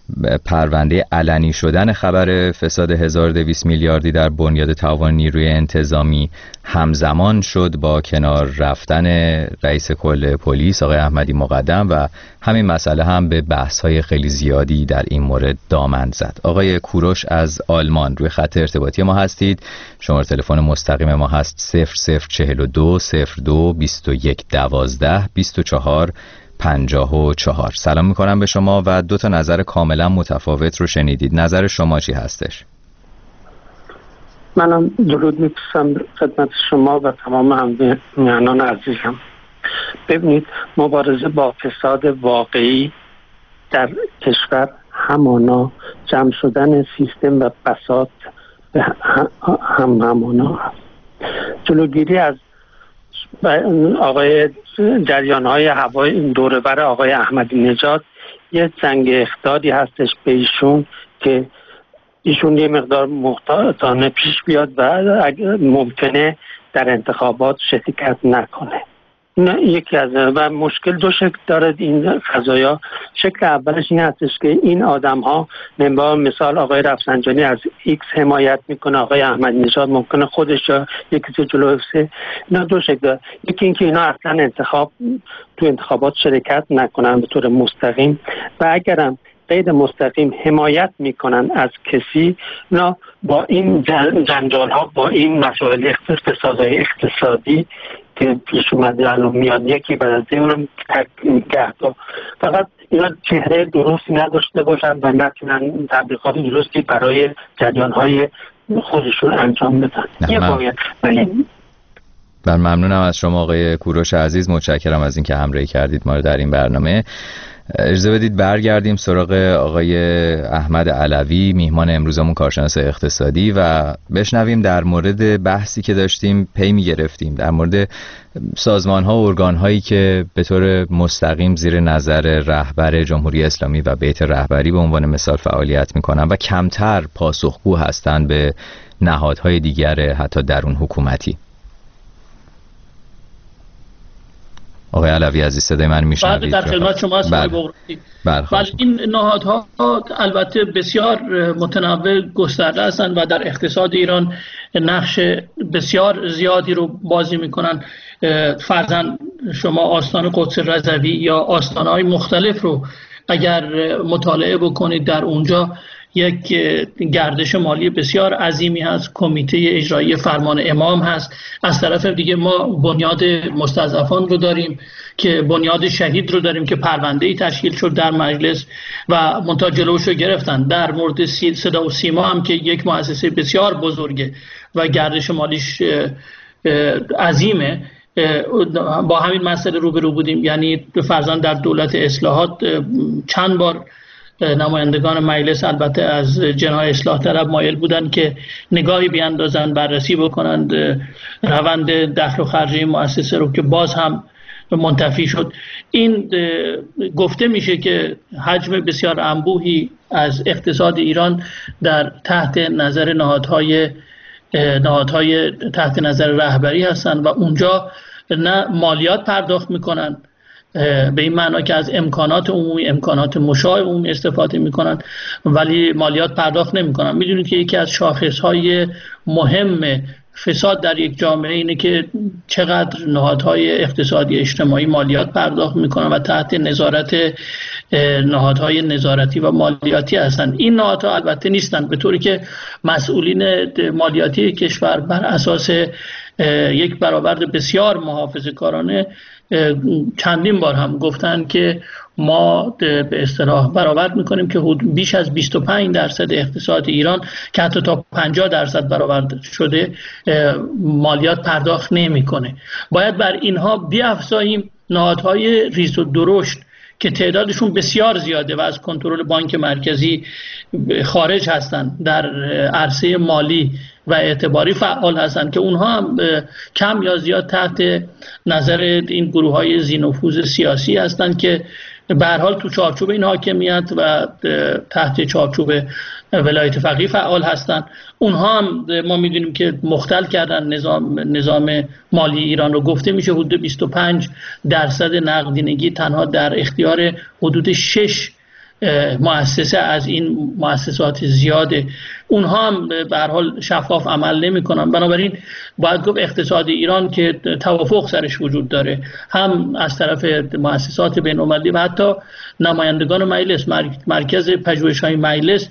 پرونده علنی شدن خبر فساد 1200 میلیاردی در بنیاد تعاون نیروی انتظامی همزمان شد با کنار رفتن رئیس کل پلیس آقای احمدی مقدم و همین مسئله هم به بحث‌های خیلی زیادی در این مورد دامن زد. آقای کوروش از آلمان روی خط ارتباطی ما هستید. شماره تلفن مستقیم ما هست 0042 02 21 12 24 54. سلام میکنم به شما و 2 نظر کاملا متفاوت رو شنیدید. نظر شما چی هستش؟ منم درود می‌فرستم خدمت شما و تمام هم‌نیانان عزیزم. ببینید، مبارزه با فساد واقعی در کشور همانا جمع شدن سیستم و بساط همانا هست. جلوگیری از آقای جریان‌های هوای دوربر آقای احمدی نژاد یه جنگ اخطاری هستش به ایشون که ایشون یه مقدار محتاطانه پیش بیاد و ممکنه در انتخابات شرکت نکنه. یکی از و مشکل 2 شکل داره این قضایا. شکل اولش این هستش که این آدم ها مثال آقای رفسنجانی از ایکس حمایت میکنه، آقای احمدی نژاد ممکنه خودش یا یکی جلو افسه. اینا 2 شکل داره. یکی این که اینا اصلا تو انتخابات شرکت نکنن به طور مستقیم و اگرم غیر مستقیم حمایت میکنن از کسی، نه با این جنجال ها، با این مسائل فسادهای اقتصادی که پیش اومده الان میاد یکی بعد از اونم گهتا فقط اینا چهره درستی نداشته باشن و نتونن تبلیغات درستی برای جریان های خودشون انجام بدن. یه باید ممنونم از شما آقای کوروش عزیز، متشکرم از اینکه همراهی کردید ما رو در این برنامه. اجازه بدید برگردیم سراغ آقای احمد علوی، میهمان امروزمون، کارشناس اقتصادی، و بشنویم در مورد بحثی که داشتیم پی می‌گرفتیم در مورد سازمان‌ها و ارگان‌هایی که به طور مستقیم زیر نظر رهبر جمهوری اسلامی و بیت رهبری به عنوان مثال فعالیت می‌کنن و کمتر پاسخگو هستند به نهادهای دیگر حتی درون حکومتی. آقای علوی عزیز صدای من میشنوید؟ در خدمت شما هستم. بله این نهادها البته بسیار متنوع گسترده هستند و در اقتصاد ایران نقش بسیار زیادی رو بازی میکنن. فرضاً شما آستان قدس رضوی یا آستانهای مختلف رو اگر مطالعه بکنید، در اونجا یک گردش مالی بسیار عظیمی هست. کمیته اجرایی فرمان امام هست. از طرف دیگه ما بنیاد مستضعفان رو داریم که بنیاد شهید رو داریم که پرونده‌ای تشکیل شد در مجلس و منتها جلوش رو گرفتن. در مورد صدا و سیما هم که یک مؤسسه بسیار بزرگه و گردش مالیش عظیمه، با همین مسئله روبرو بودیم. یعنی فرضاً در دولت اصلاحات چند بار نمایندگان مجلس البته از جناح اصلاح طلب مایل بودند که نگاهی بیاندازند، بررسی بکنند روند دخل و خرج این مؤسسه رو، که باز هم منتفی شد. این گفته میشه که حجم بسیار انبوهی از اقتصاد ایران در تحت نظر نهادهای تحت نظر رهبری هستند و اونجا نه مالیات پرداخت میکنن به این معنا که از امکانات عمومی، امکانات مشاع عمومی استفاده میکنن، ولی مالیات پرداخت نمیکنن. میدونید که یکی از شاخصهای مهم فساد در یک جامعه اینه که چقدر نهادهای اقتصادی اجتماعی مالیات پرداخت میکنن و تحت نظارت نهادهای نظارتی و مالیاتی هستند. این نهادها البته نیستند، به طوری که مسئولین مالیاتی کشور بر اساس یک برآورد بسیار محافظه‌کارانه چندین بار هم گفتن که ما به اصطلاح برآورد میکنیم که بیش از 25% اقتصاد ایران که حتی تا 50% برآورد شده مالیات پرداخت نمیکنه. باید بر اینها بیافزاییم نهادهای ریز و درشت که تعدادشون بسیار زیاده و از کنترل بانک مرکزی خارج هستند، در عرصه مالی و اعتباری فعال هستند، که اونها هم کم یا زیاد تحت نظر این گروه‌های ذی‌نفوذ سیاسی هستند که به هر حال تو چارچوب این حاکمیت و تحت چارچوب ولایت فقیه فعال هستند. اونها هم ما میدونیم که مختل کردن نظام مالی ایران رو. گفته میشه حدود 25% نقدینگی تنها در اختیار حدود 6 مؤسسه از این مؤسسات زیاده. اونها هم به هر حال شفاف عمل نمی‌کنن. بنابراین باید گفت اقتصاد ایران که توافق سرش وجود داره، هم از طرف مؤسسات بین‌المللی و حتی نمایندگان مجلس، مرکز پژوهش‌های مجلس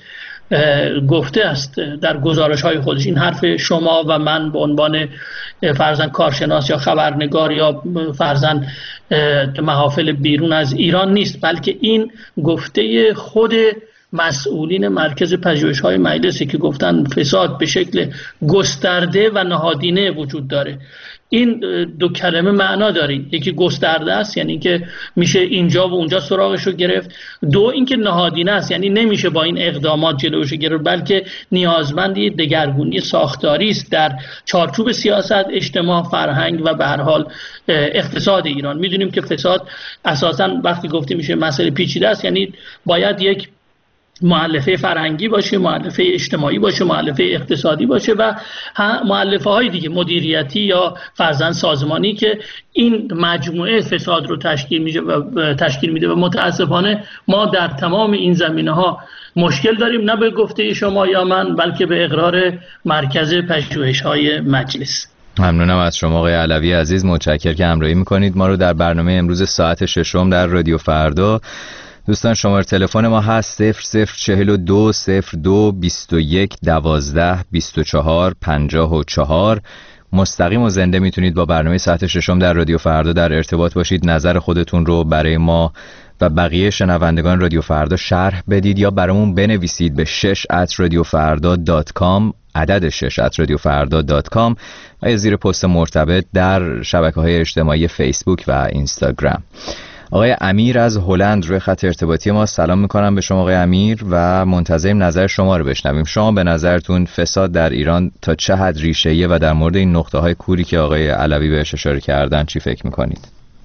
گفته است در گزارش‌های خودش. این حرف شما و من به عنوان فرضاً کارشناس یا خبرنگار یا فرضاً محافل بیرون از ایران نیست، بلکه این گفته خود مسئولین مرکز پژوهش‌های مجلسی که گفتن فساد به شکل گسترده و نهادینه وجود داره. این دو کلمه معنا داره، یکی گسترده است یعنی که میشه اینجا و اونجا سراغش رو گرفت، دو اینکه نهادینه است یعنی نمیشه با این اقدامات جلوش گرفت، بلکه نیازمند دگرگونی ساختاری است در چارچوب سیاست، اجتماع، فرهنگ و به هر حال اقتصاد ایران. میدونیم که فساد اساساً وقتی گفته میشه مسئله پیچیده است، یعنی باید یک مؤلفه فرهنگی باشه، مؤلفه اجتماعی باشه، مؤلفه اقتصادی باشه و مؤلفه های دیگه مدیریتی یا فرضاً سازمانی که این مجموعه فساد رو تشکیل میده و متاسفانه ما در تمام این زمینه‌ها مشکل داریم، نه به گفته شما یا من بلکه به اقرار مرکز پژوهش‌های مجلس. ممنونم از شما آقای علوی عزیز، متشکرم که همراهی میکنید ما رو در برنامه امروز ساعت 6 در رادیو فردا. دوستان شماره تلفن ما هست 0042 02 21 12 24 54. مستقیم و زنده میتونید با برنامه ساعت 6 در رادیو فردا در ارتباط باشید، نظر خودتون رو برای ما و بقیه شنوندگان رادیو فردا شرح بدید یا برامون بنویسید به 6@radiofarda.com، عدد 6@radiofarda.com و یا زیر پست مرتبط در شبکه‌های اجتماعی فیسبوک و اینستاگرام. آقای امیر از هلند روی خط ارتباطی ما. سلام میکنم به شما آقای امیر و منتظریم نظر شما رو بشنویم. شما به نظرتون فساد در ایران تا چه حد ریشه‌ایه و در مورد این نقطه‌های کوری که آقای علوی بهش اشاره کردن چی فکر میکنید؟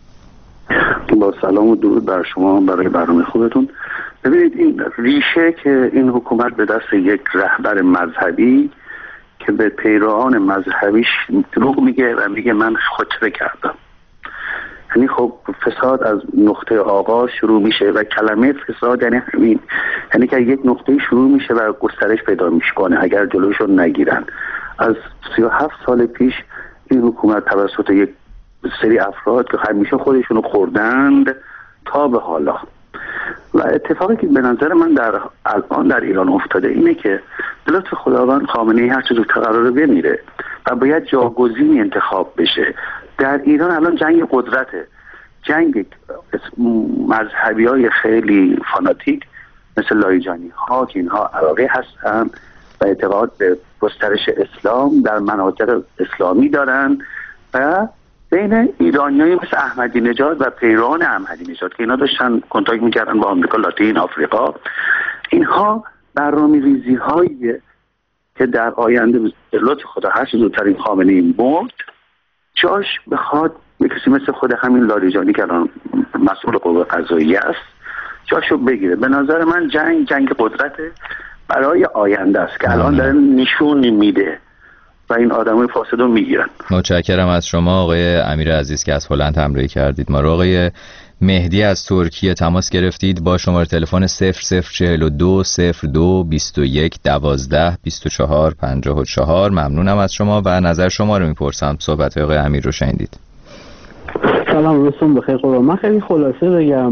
با سلام و درود بر شما برای برنامه خودتون. ببینید این ریشه که این حکومت به دست یک رهبر مذهبی که به پیروان مذهبیش دروغ میگه و میگه من خطبه کردم. یعنی خب فساد از نقطه آغاز شروع میشه و کلمه فساد یعنی همین، یعنی که یک نقطه شروع میشه و گسترش پیدا میکنه اگر جلوشون نگیرن. از 37 سال پیش این حکومت توسط یک سری افراد که همیشه خودشونو خوردند تا به حالا، و اتفاقی که به نظر من الان در ایران افتاده اینه که به لطف خداوند خامنه‌ای هر چه زودتر قراره بمیره و باید جاگزینی انتخاب بشه. در ایران الان جنگ قدرته، جنگ مذهبی‌های خیلی فاناتیک مثل لایجانی ها که اینها عراقی هستن و اعتقاد به گسترش اسلام در مناطق اسلامی دارن، و بین ایرانیایی مثل احمدی نژاد و پیروان احمدی نژاد که اینا داشتن کنتاکت میکردن با آمریکا لاتین آفریقا، اینها برنامه‌ریزی هایی که در آینده به لطف خدا هر چه زودتر این خامنه‌ای مرد جاش بخواد یک کسی مثل خود همین لاریجانی که الان مسئول قوه قضاییه است جاشو بگیره. به نظر من جنگ قدرته برای آینده است که الان داره نشون میده و این آدمای فاسدو میگیرن. متشکرم از شما آقای امیر عزیز که از هلند همراهی کردید. ما رو آقای مهدی از ترکیه تماس گرفتید با شماره تلفن 0042 02 21 12 24 54. ممنونم از شما و نظر شما رو میپرسم. صحبت آقای امیر رو شنیدید. سلام، روزتون بخیر. قربان. من خیلی خلاصه بگم.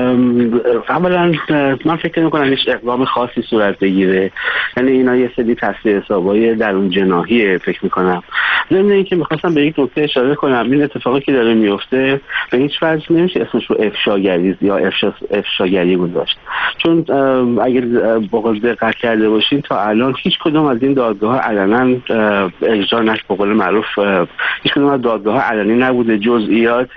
اولا من فکر نمی‌کنم هیچ اقدام خاصی صورت بگیره، یعنی اینا یه سری تصفیه حسابای درون جناحیه فکر می‌کنم. ضمن اینکه می‌خواستم به یک نکته اشاره کنم، این اتفاقی که داره میفته به هیچ وجه نمیشه اسمش رو افشاگری یا افشاگری گذاشت، چون اگر بقول دقت کرده باشین تا الان هیچ کدوم از این دادگاه‌ها علنا اجرا نشد. به قول معروف هیچ کدوم از دادگاه‌ها علنی نبوده. جزئیات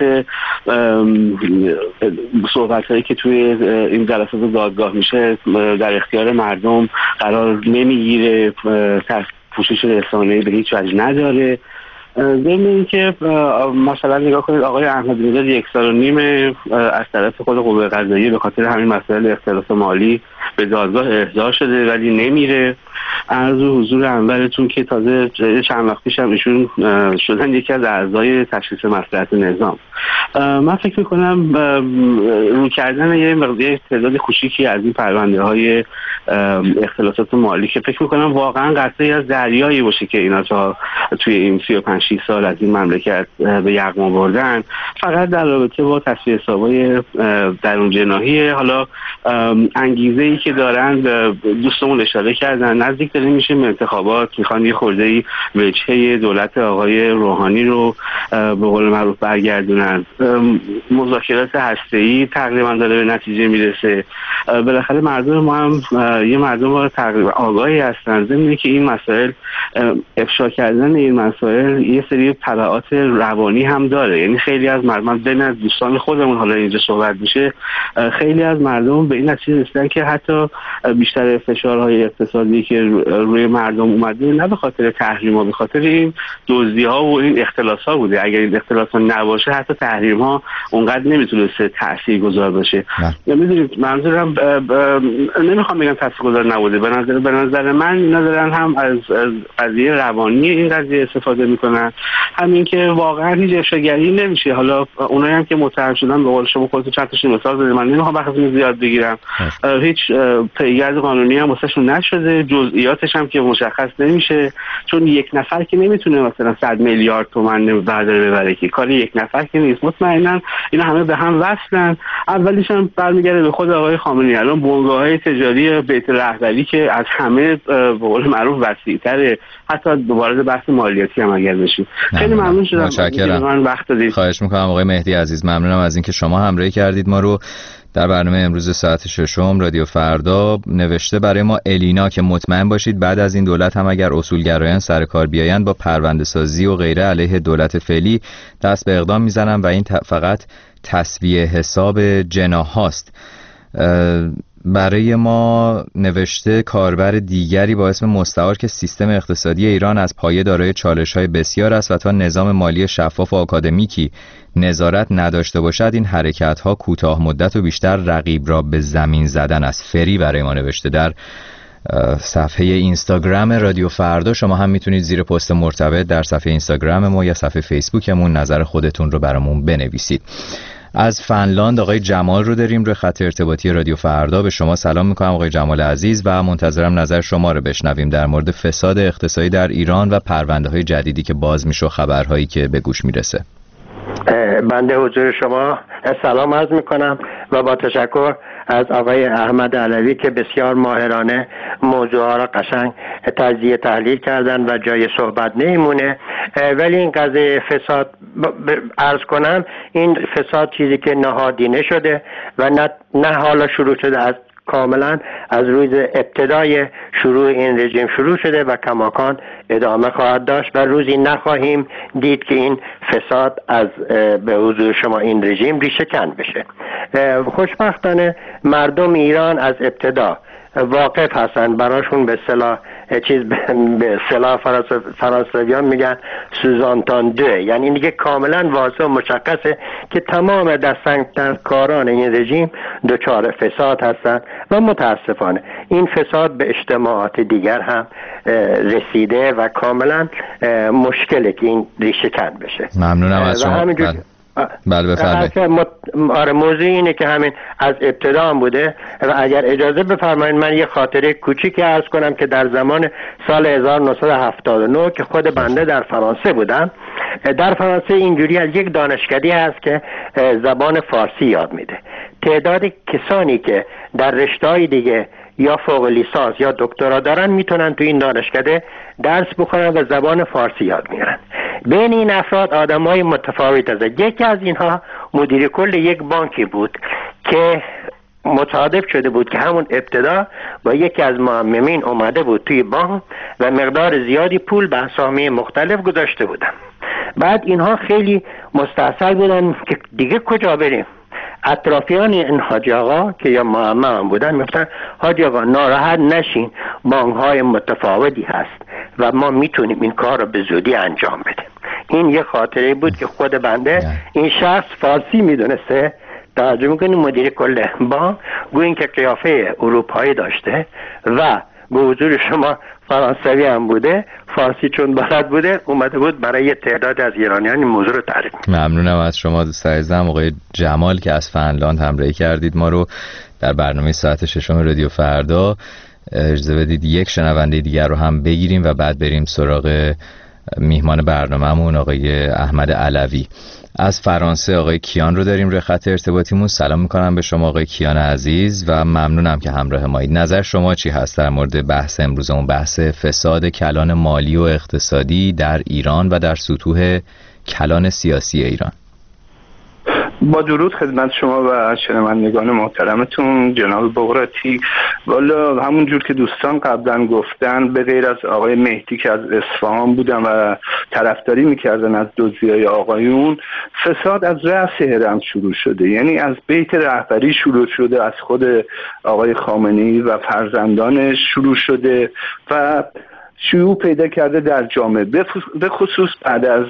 صحبت‌هایی که توی این جلسات دادگاه میشه در اختیار مردم قرار نمیگیره، پوشش رسانه‌ای به هیچ وجه نداره. ضمن اینکه مثلا نگاه کنید آقای احمدی نژاد 1.5 سال از طرف خود قوه قضاییه به خاطر همین مسائل اختلاف مالی به دادگاه احضار شده ولی نمیره. عرض حضور انورتون که تازه چند وقت پیش هم ایشون شدن یکی از اعضای تشخیص مصلحت نظام. من فکر میکنم رو کردن یه مقدار تعداد کوچیکی از این پرونده های اختلافات مالی که فکر میکنم واقعا قطعی از دریایی باشه که اینا تا توی این 35 6 سال از این مملکت به یغما بردن، فقط در رابطه با تصفیه حساب‌های درون جناحی. حالا انگیزه‌ای که دارن دوستمون اشاره کردن، نزدیک داریم میشه به انتخابات، میخوان یه خورده‌ای وجهه دولت آقای روحانی رو به قول معروف برگردونن. مذاکرات هسته‌ای تقریبا داره به نتیجه میرسه. بالاخره مردم ما هم یه مردم تقریبا آگاهی هستن، ضمن که این مسائل افشا کردن این مسائل یه سری تبعات روانی هم داره. یعنی خیلی از مردم بین از دوستان خودمون حالا اینجا صحبت میشه، خیلی از مردم به این نتیجه رسیدن که حتی بیشتر فشارهای اقتصادی که روی مردم اومده نه به خاطر تحریم‌ها، به خاطر این دزدی‌ها و این اختلاس‌ها بوده. اگر این اختلاس‌ها نباشه حتی تحریم‌ها اونقدر نمیتونه تاثیرگذار باشه. میدونید منظورم نمیخوام بگم تاثیرگذار نبوده، به نظر من ندارن هم از قضیه روانی این قضیه استفاده میکنن، همین که واقعا هیچ افشاگری نمیشه. حالا اونایی هم که متهم شدن به قول شما خودتون چند تاشون مثال زدید، من نمیخوام وقتتون زیاد بگیرم، هیچ پیگرد قانونی هم واسهشون نشده، جزئیاتش هم که مشخص نمیشه، چون یک نفر که نمیتونه مثلا 100 میلیارد تومان برداره ببره، که کار یک نفر که نیست. مطمئنا اینا همه به هم وصلن. اولیش هم برمیگرده به خود آقای خامنه‌ای. الان بنگاه‌های تجاری بیت رهبری که از همه به قول معروف وسیع‌تره، حتی وارد بحث مالیاتی هم اگر بشیم. خیلی ممنون شدم، من وقت دادید. خواهش می‌کنم آقای مهدی عزیز، ممنونم از اینکه شما همراهی کردید ما رو در برنامه امروز ساعت 6 رادیو فردا. نوشته برای ما الینا که مطمئن باشید بعد از این دولت هم اگر اصولگرایان سر کار بیایند با پرونده سازی و غیره علیه دولت فعلی دست به اقدام میزنن و این فقط تسویه حساب جناح هاست. برای ما نوشته کاربر دیگری با اسم مستعار که سیستم اقتصادی ایران از پایه دارای چالش‌های بسیار است و تا نظام مالی شفاف و آکادمیکی نظارت نداشته باشد این حرکت‌ها کوتاه مدت و بیشتر رقیب را به زمین زدن است. فری برای ما نوشته. در صفحه اینستاگرام رادیو فردا شما هم میتونید زیر پست مرتبط در صفحه اینستاگرام ما یا صفحه فیسبوکمون نظر خودتون رو برامون بنویسید. از فنلاند آقای جمال رو داریم روی خط ارتباطی رادیو فردا. به شما سلام میکنم آقای جمال عزیز و منتظرم نظر شما رو بشنویم در مورد فساد اقتصادی در ایران و پرونده‌های جدیدی که باز میشه و خبرهایی که به گوش میرسه. بنده حضور شما سلام عرض میکنم و با تشکر از آقای احمد علوی که بسیار ماهرانه موضوعها را قشنگ تجزیه تحلیل کردن و جای صحبت نمیمونه. ولی این قضیه فساد عرض کنم، این فساد چیزی که نهادینه شده و نه حالا شروع شده، از کاملا از روز ابتدای شروع این رژیم شروع شده و کماکان ادامه خواهد داشت و روزی نخواهیم دید که این فساد از به حضور شما این رژیم ریشه کن بشه. خوشبختانه مردم ایران از ابتدا واقف هستن، براشون به اصطلاح به اصطلاح فرانسویان میگن سوزانتان دو، یعنی دیگه کاملا واضح و مشخصه که تمام دستندرکاران این رژیم دچار فساد هستن و متاسفانه این فساد به اجتماعات دیگر هم رسیده و کاملا مشکله که این ریشه کن بشه. ممنونم از شما. بله بفرمایید. موضوع اینه که همین از ابتدا هم بوده و اگر اجازه بفرمایید من یه خاطره کوچیکی عرض کنم که در زمان سال 1979 که خود بنده در فرانسه بودم، در فرانسه اینجوری از یک دانشکده هست که زبان فارسی یاد میده. تعداد کسانی که در رشته‌های دیگه یا فوق لیسانس یا دکترا دارن میتونن تو این دانشکده درس بخونن و زبان فارسی یاد میگیرن. بین این افراد آدمای متفاوت هستند. یکی از اینها مدیر کل یک بانکی بود که مصادف شده بود که همون ابتدا با یکی از معممین اومده بود توی بانک و مقدار زیادی پول به اسامی مختلف گذاشته بودن. بعد اینها خیلی مستعصل بودن که دیگه کجا بریم. اطرافیان این حاجی آقا که یا معمم هم بودن میگفتن حاجی آقا ناراحت نشین، بانک های متفاوتی هست و ما میتونیم این کار رو به زودی انجام بدیم. این یه خاطره بود که خود بنده این شخص فارسی میدونسته، توجه میکنیم مدیر کل بانک گوین که قیافه اروپایی داشته و به حضور شما فرانسوی هم بوده، فارسی چون بلد بوده اومده بود برای یه تعداد از ایرانیان این موضوع رو تعریف. ممنونم از شما دوست عزیزم آقای جمال که از فنلاند همراهی کردید ما رو در برنامه ساعت 6 رادیو فردا. اجازه بدید یک شنونده دیگر رو هم بگیریم و بعد بریم سراغ میهمان برنامه‌مون آقای احمد علوی. از فرانسه آقای کیان رو داریم روی خط ارتباطیمون. سلام میکنم به شما آقای کیان عزیز و ممنونم که همراه مایید. نظر شما چی هست در مورد بحث امروزمون، بحث فساد کلان مالی و اقتصادی در ایران و در سطوح کلان سیاسی ایران؟ با درود خدمت شما و شنوندگان محترمتون جناب بغراتی. والا همون جور که دوستان قبلا گفتن، به غیر از آقای مهدی که از اصفهان بودن و طرفداری میکردن از دزدی‌های آقایون، فساد از رأس هرم شروع شده، یعنی از بیت رهبری شروع شده، از خود آقای خامنه‌ای و فرزندانش شروع شده و شیوع پیدا کرده در جامعه، به خصوص بعد از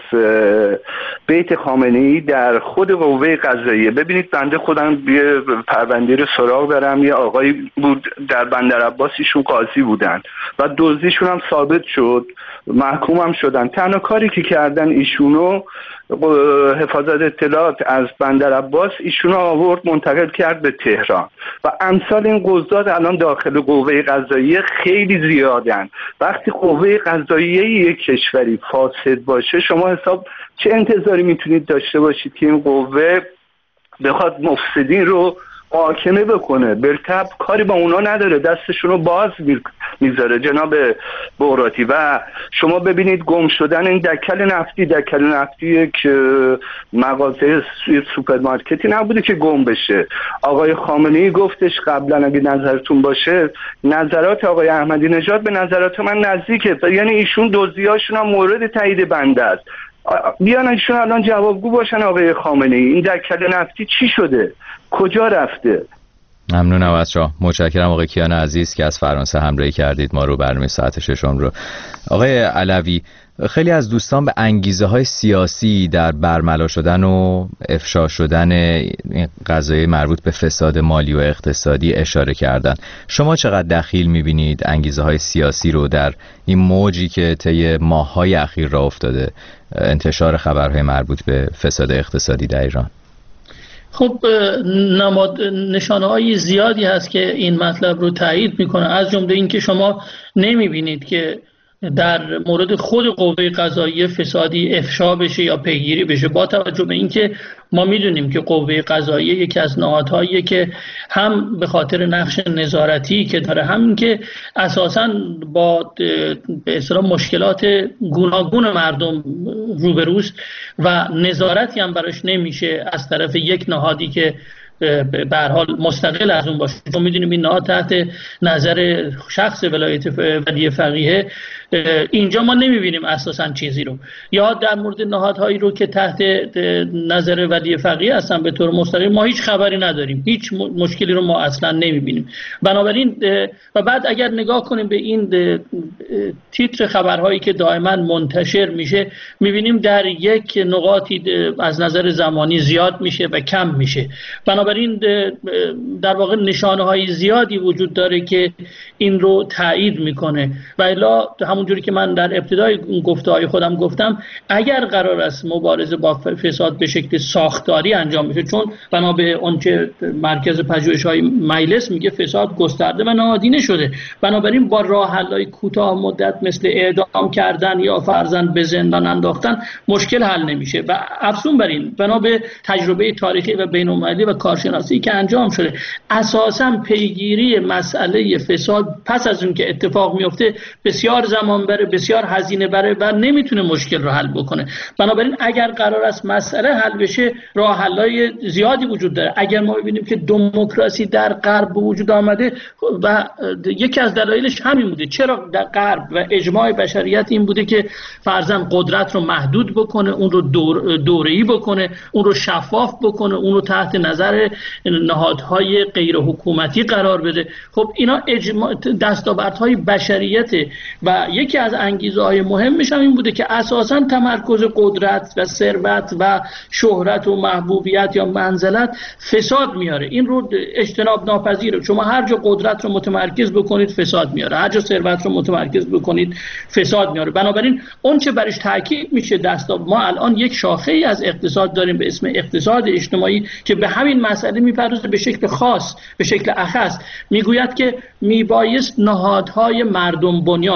بیت خامنه‌ای در خود قوه قضاییه. ببینید بنده خودم یه پرونده رو سراغ دارم، یه آقایی بود در بندرعباس، ایشون قاضی بودن و دزدیشون هم ثابت شد، محکوم هم شدن. تنها کاری که کردن ایشونو حفاظت اطلاعات از بندرعباس ایشونو آورد منتقل کرد به تهران و امثال این قضات الان داخل قوه قضاییه خیلی زیادن. وقتی قوه قضاییه یک کشوری فاسد باشه، شما حساب چه انتظاری میتونید داشته باشید که این قوه بخواد مفسدین رو محاکمه بکنه؟ برتب کاری با اونا نداره، دستشون رو باز میذاره جناب بغراتی. و شما ببینید گم شدن این دکل نفتی یک مغازه سوپرمارکتی نبوده که گم بشه. آقای خامنه‌ای گفتش قبلا، اگه نظرتون باشه، نظرات آقای احمدی نژاد به نظرات من نزدیکه، یعنی ایشون دزدیاشون هم مورد تایید بنده است. بیان ایشون الان جوابگو باشن آقای خامنه‌ای، این دکل نفتی چی شده، کجا رفته؟ ممنونم از شما، متشکرم آقای کیان عزیز که از فرانسه همراهی کردید ما رو برنامه ساعت ششم رو. آقای علوی، خیلی از دوستان به انگیزه های سیاسی در برملا شدن و افشا شدن قضایای مربوط به فساد مالی و اقتصادی اشاره کردن. شما چقدر دخیل میبینید انگیزه های سیاسی رو در این موجی که طی ماه‌های اخیر راه افتاده، انتشار خبرهای مربوط به فساد اقتصادی در ایران؟ خب نشانه‌های زیادی هست که این مطلب رو تایید میکنه، از جمله این که شما نمیبینید که در مورد خود قوه قضاییه فسادی افشا بشه یا پیگیری بشه، با توجه به اینکه ما میدونیم که قوه قضاییه یکی از نهادهاییه که هم به خاطر نقش نظارتی که داره، هم که اساساً با به اصطلاح مشکلات گوناگون مردم روبروست و نظارتی هم براش نمیشه از طرف یک نهادی که به هر حال مستقل از اون باشه. چون میدونیم این نهاد تحت نظر شخص ولایت ولی فقیه، اینجا ما نمیبینیم اساساً چیزی رو. یا در مورد نهادهایی رو که تحت نظر ولی فقیه هستن به طور مستقیم ما هیچ خبری نداریم، هیچ مشکلی رو ما اصلا نمیبینیم. بنابراین و بعد اگر نگاه کنیم به این تیتر خبرهایی که دائما منتشر میشه، میبینیم در یک نقاطی از نظر زمانی زیاد میشه و کم میشه. بنابراین در واقع نشانه های زیادی وجود داره که این رو تایید میکنه و الا همونجوری که من در ابتدای گفته‌های خودم گفتم، اگر قرار است مبارزه با فساد به شکل ساختاری انجام بشه، چون بنا به آنچه مرکز پژوهش‌های مجلس میگه فساد گسترده و نهادینه شده، بنابراین با راه حل‌های کوتاه مدت مثل اعدام کردن یا فرضاً به زندان انداختن مشکل حل نمیشه. و افزون بر این، بنا به تجربه تاریخی و بین‌المللی و کارشناسی که انجام شده، اساساً پیگیری مسئله فساد پس از اون که اتفاق میفته بسیار زمان بره، بسیار هزینه بره و نمیتونه مشکل رو حل بکنه. بنابراین اگر قرار است مسئله حل بشه، راه حل‌های زیادی وجود داره. اگر ما ببینیم که دموکراسی در غرب وجود آمده و یکی از دلایلش همین بوده، چرا در غرب و اجماع بشریت این بوده که فرضاً قدرت رو محدود بکنه، اون رو دوره‌ای بکنه، اون رو شفاف بکنه، اون رو تحت نظر نهادهای غیر حکومتی قرار بده. خب اینا دستاوردهای بشریت و یکی از انگیزه‌های مهمش هم این بوده که اساساً تمرکز قدرت و ثروت و شهرت و محبوبیت یا منزلت فساد میاره. این رو اجتناب ناپذیره. شما هر جا قدرت رو متمرکز بکنید فساد میاره، هر جا ثروت رو متمرکز بکنید فساد میاره. بنابراین اون چه برش تاکید میشه ما الان یک شاخه‌ای از اقتصاد داریم به اسم اقتصاد اجتماعی که به همین مسئله میپردازه به شکل خاص، به شکل اخص. میگوید که میبایست نهادهای مردم بنیاد مثل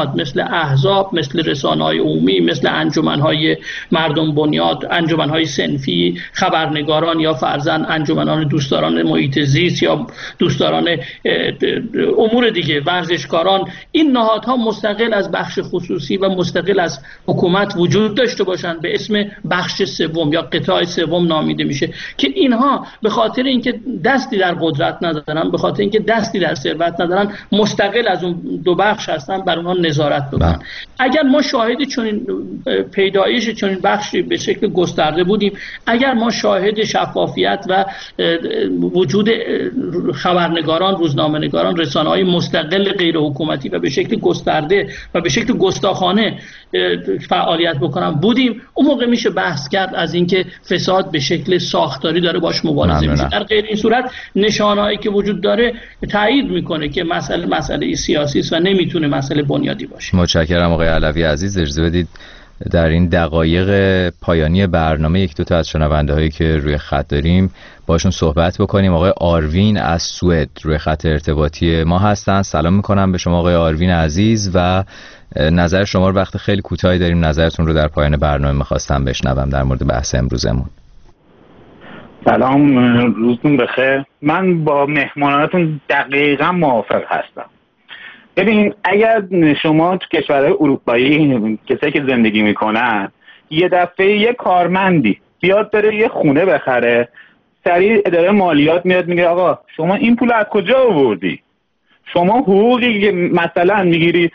احزاب، مثل رسانه‌های عمومی، مثل انجمن‌های مردم بنیاد، انجمن‌های صنفی، خبرنگاران یا فرضاً انجمنان دوستداران محیط زیست یا دوستداران امور دیگه، ورزشکاران، این نهادها مستقل از بخش خصوصی و مستقل از حکومت وجود داشته باشند به اسم بخش سوم یا قطاع سوم نامیده میشه که اینها به خاطر اینکه دستی در قدرت ندارن، به خاطر اینکه دستی در ثروت ندارن، مستقل از اون دو بخش هستن، بر اونها نظارت بکنن. اگر ما شاهد چنین پیدایش چنین بخشی به شکل گسترده بودیم، اگر ما شاهد شفافیت و وجود خبرنگاران، روزنامه‌نگاران، رسانه‌های مستقل غیر حکومتی و به شکل گسترده و به شکل گستاخانه فعالیت بکنن بودیم، اون موقع میشه بحث کرد از اینکه فساد به شکل ساختاری داره باش مبارزه میشه. در غیر این صورت نشانهایی که وجود داره تایید میکنه که مسئله سیاسی است و نمیتونه مسئله بنیادی باشه. متشکرم آقای علوی عزیز. اجازه بدید در این دقایق پایانی برنامه یک دو تا از شنونده‌هایی که روی خط داریم باشون صحبت بکنیم. آقای آروین از سوئد روی خط ارتباطی ما هستن. سلام میکنم به شما آقای آروین عزیز و نظر شما رو وقت خیلی کوتاهی داریم، نظرتون رو در پایان برنامه می‌خواستم بشنوم در مورد بحث امروزمون. سلام، روزتون بخیر. من با مهمانانتون دقیقاً موافق هستم. ببین، اگر شما تو کشورهای اروپایی کسایی که زندگی میکنن یه دفعه یه کارمندی بیاد بره یه خونه بخره، سریع اداره مالیات میاد میگه آقا شما این پول از کجا آوردی؟ شما حقوقی مثلا میگیری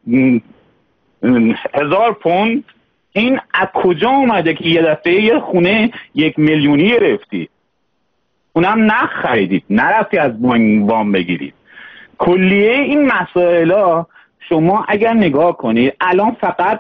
1000 پوند، این از کجا اومده که یه دفعه یه خونه 1 میلیونی گرفتی؟ اونم نخ خریدید، نرفتی از بانک وام بگیرید. کلیه این مسائل شما اگر نگاه کنید الان فقط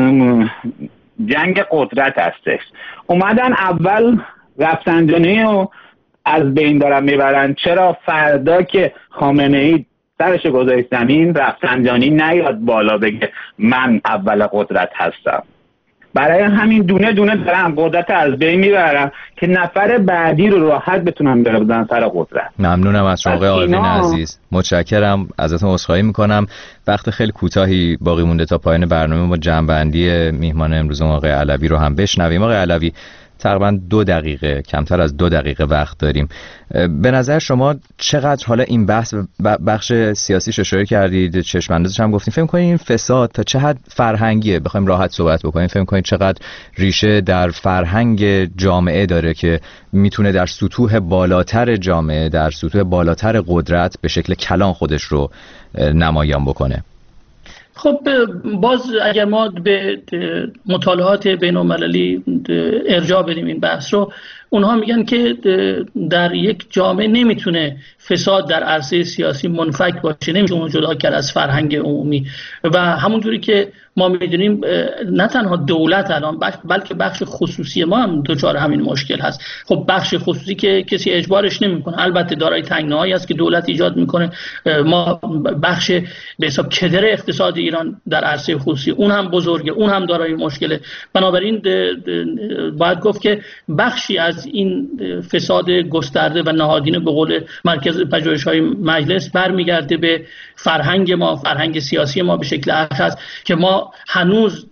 جنگ قدرت هستش. اومدن اول رفسنجانی رو از بین دارن میبرن. چرا فردا که خامنه ای سرش گذاشت زمین، رفسنجانی نیاد بالا بگه من اول قدرت هستم؟ برای همین دونه دونه دارن قدرت از بین میبرن که نفر بعدی رو راحت بتونن برسن سر قدرت. ممنونم از شما آقای آروین عزیز، متشکرم ازتون. عذرخواهی میکنم وقت خیلی کوتاهی باقی مونده تا پایان برنامه. ما جمع‌بندی میهمان امروز آقای علوی رو هم بشنویم. آقای علوی، تقریبا 2 دقیقه، کمتر از 2 دقیقه وقت داریم. به نظر شما چقدر حالا این بخش سیاسیش اشاره کردید، چشم اندازش هم گفتیم، فکر کنید این فساد تا چه حد فرهنگیه؟ بخوایم راحت صحبت بکنیم، فکر کنید چقدر ریشه در فرهنگ جامعه داره که میتونه در سطوح بالاتر جامعه، در سطوح بالاتر قدرت به شکل کلان خودش رو نمایان بکنه؟ خب باز اگر ما به مطالعات بین‌المللی ارجاع بدیم این بحث رو، اونها میگن که در یک جامعه نمیتونه فساد در عرصه سیاسی منفک باشه، نمیشه جدا کرد از فرهنگ عمومی. و همونجوری که ما میدونیم نه تنها دولت الان بلکه بخش خصوصی ما هم دچار همین مشکل هست. خب بخش خصوصی که کسی اجبارش نمیکنه، البته دارای تنگناهایی است که دولت ایجاد میکنه. ما بخش به حساب کدر اقتصاد ایران در عرصه خصوصی اون هم بزرگه، اون هم دارای مشکله. بنابراین باید گفت که بخشی از این فساد گسترده و نهادینه به قول مرکز پژوهش‌های مجلس برمیگرده به فرهنگ ما، فرهنگ سیاسی ما به شکل اخص، که ما هنوز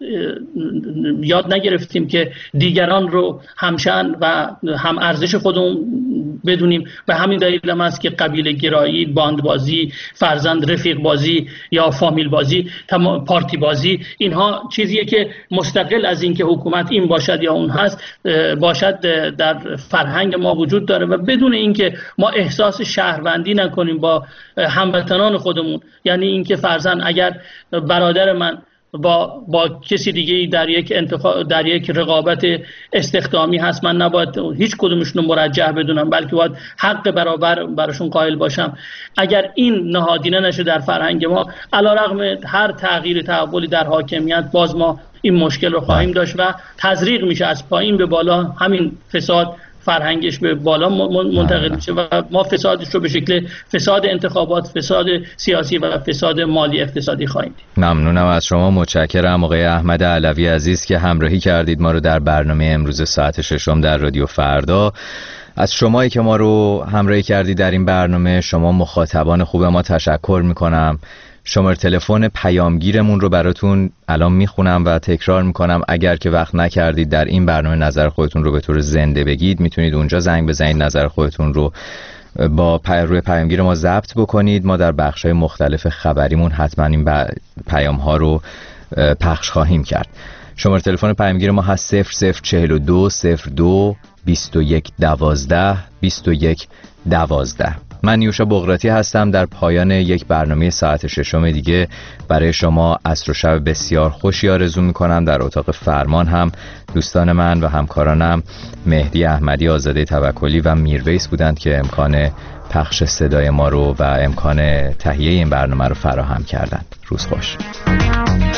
یاد نگرفتیم که دیگران رو همشأن و هم ارزش خودمون بدونیم. و همین دلیل هم است که قبیله گرایی، باندبازی، فرزند رفیق بازی یا فامیل بازی، پارتی بازی، اینها چیزیه که مستقل از این که حکومت این باشد یا اون هست باشد در فرهنگ ما وجود داره. و بدون اینکه ما احساس شهروندی نکنیم با هموطنان خودمون، یعنی اینکه فرزند اگر برادر من با کسی دیگه در یک رقابت استخدامی هست، من نباید هیچ کدومشون رو مرجح بدونم، بلکه باید حق برابر براشون قائل باشم. اگر این نهادینه نشه در فرهنگ ما، علیرغم هر تغییر تحولی در حاکمیت، باز ما این مشکل رو خواهیم داشت و تزریق میشه از پایین به بالا. همین فساد فرهنگش به بالا منتقل میشه و ما فسادش رو به شکل فساد انتخابات، فساد سیاسی و فساد مالی اقتصادی خواهیم دید. ممنونم از شما، متشکرم آقای احمد علوی عزیز که همراهی کردید ما رو در برنامه امروز ساعت 6 در رادیو فردا. از شمایی که ما رو همراهی کردید در این برنامه، شما مخاطبان خوب ما تشکر میکنم. شماره تلفن پیامگیرمون رو براتون الان میخونم و تکرار میکنم. اگر که وقت نکردید در این برنامه نظر خودتون رو به طور زنده بگید، میتونید اونجا زنگ بزنید، نظر خودتون رو با روی پیامگیر ما ضبط بکنید. ما در بخش‌های مختلف خبریمون حتما این پیام ها رو پخش خواهیم کرد. شماره تلفن پیامگیر ما هست 0042 02 21 12 21 12. من نیوشا بغراتی هستم. در پایان یک برنامه ساعت 6 دیگه برای شما عصر و شب بسیار خوشی آرزو میکنم. در اتاق فرمان هم دوستان من و همکارانم مهدی احمدی، آزاده توکلی و میرویس بودند که امکان پخش صدای ما رو و امکان تهیه این برنامه رو فراهم کردند. روز خوش.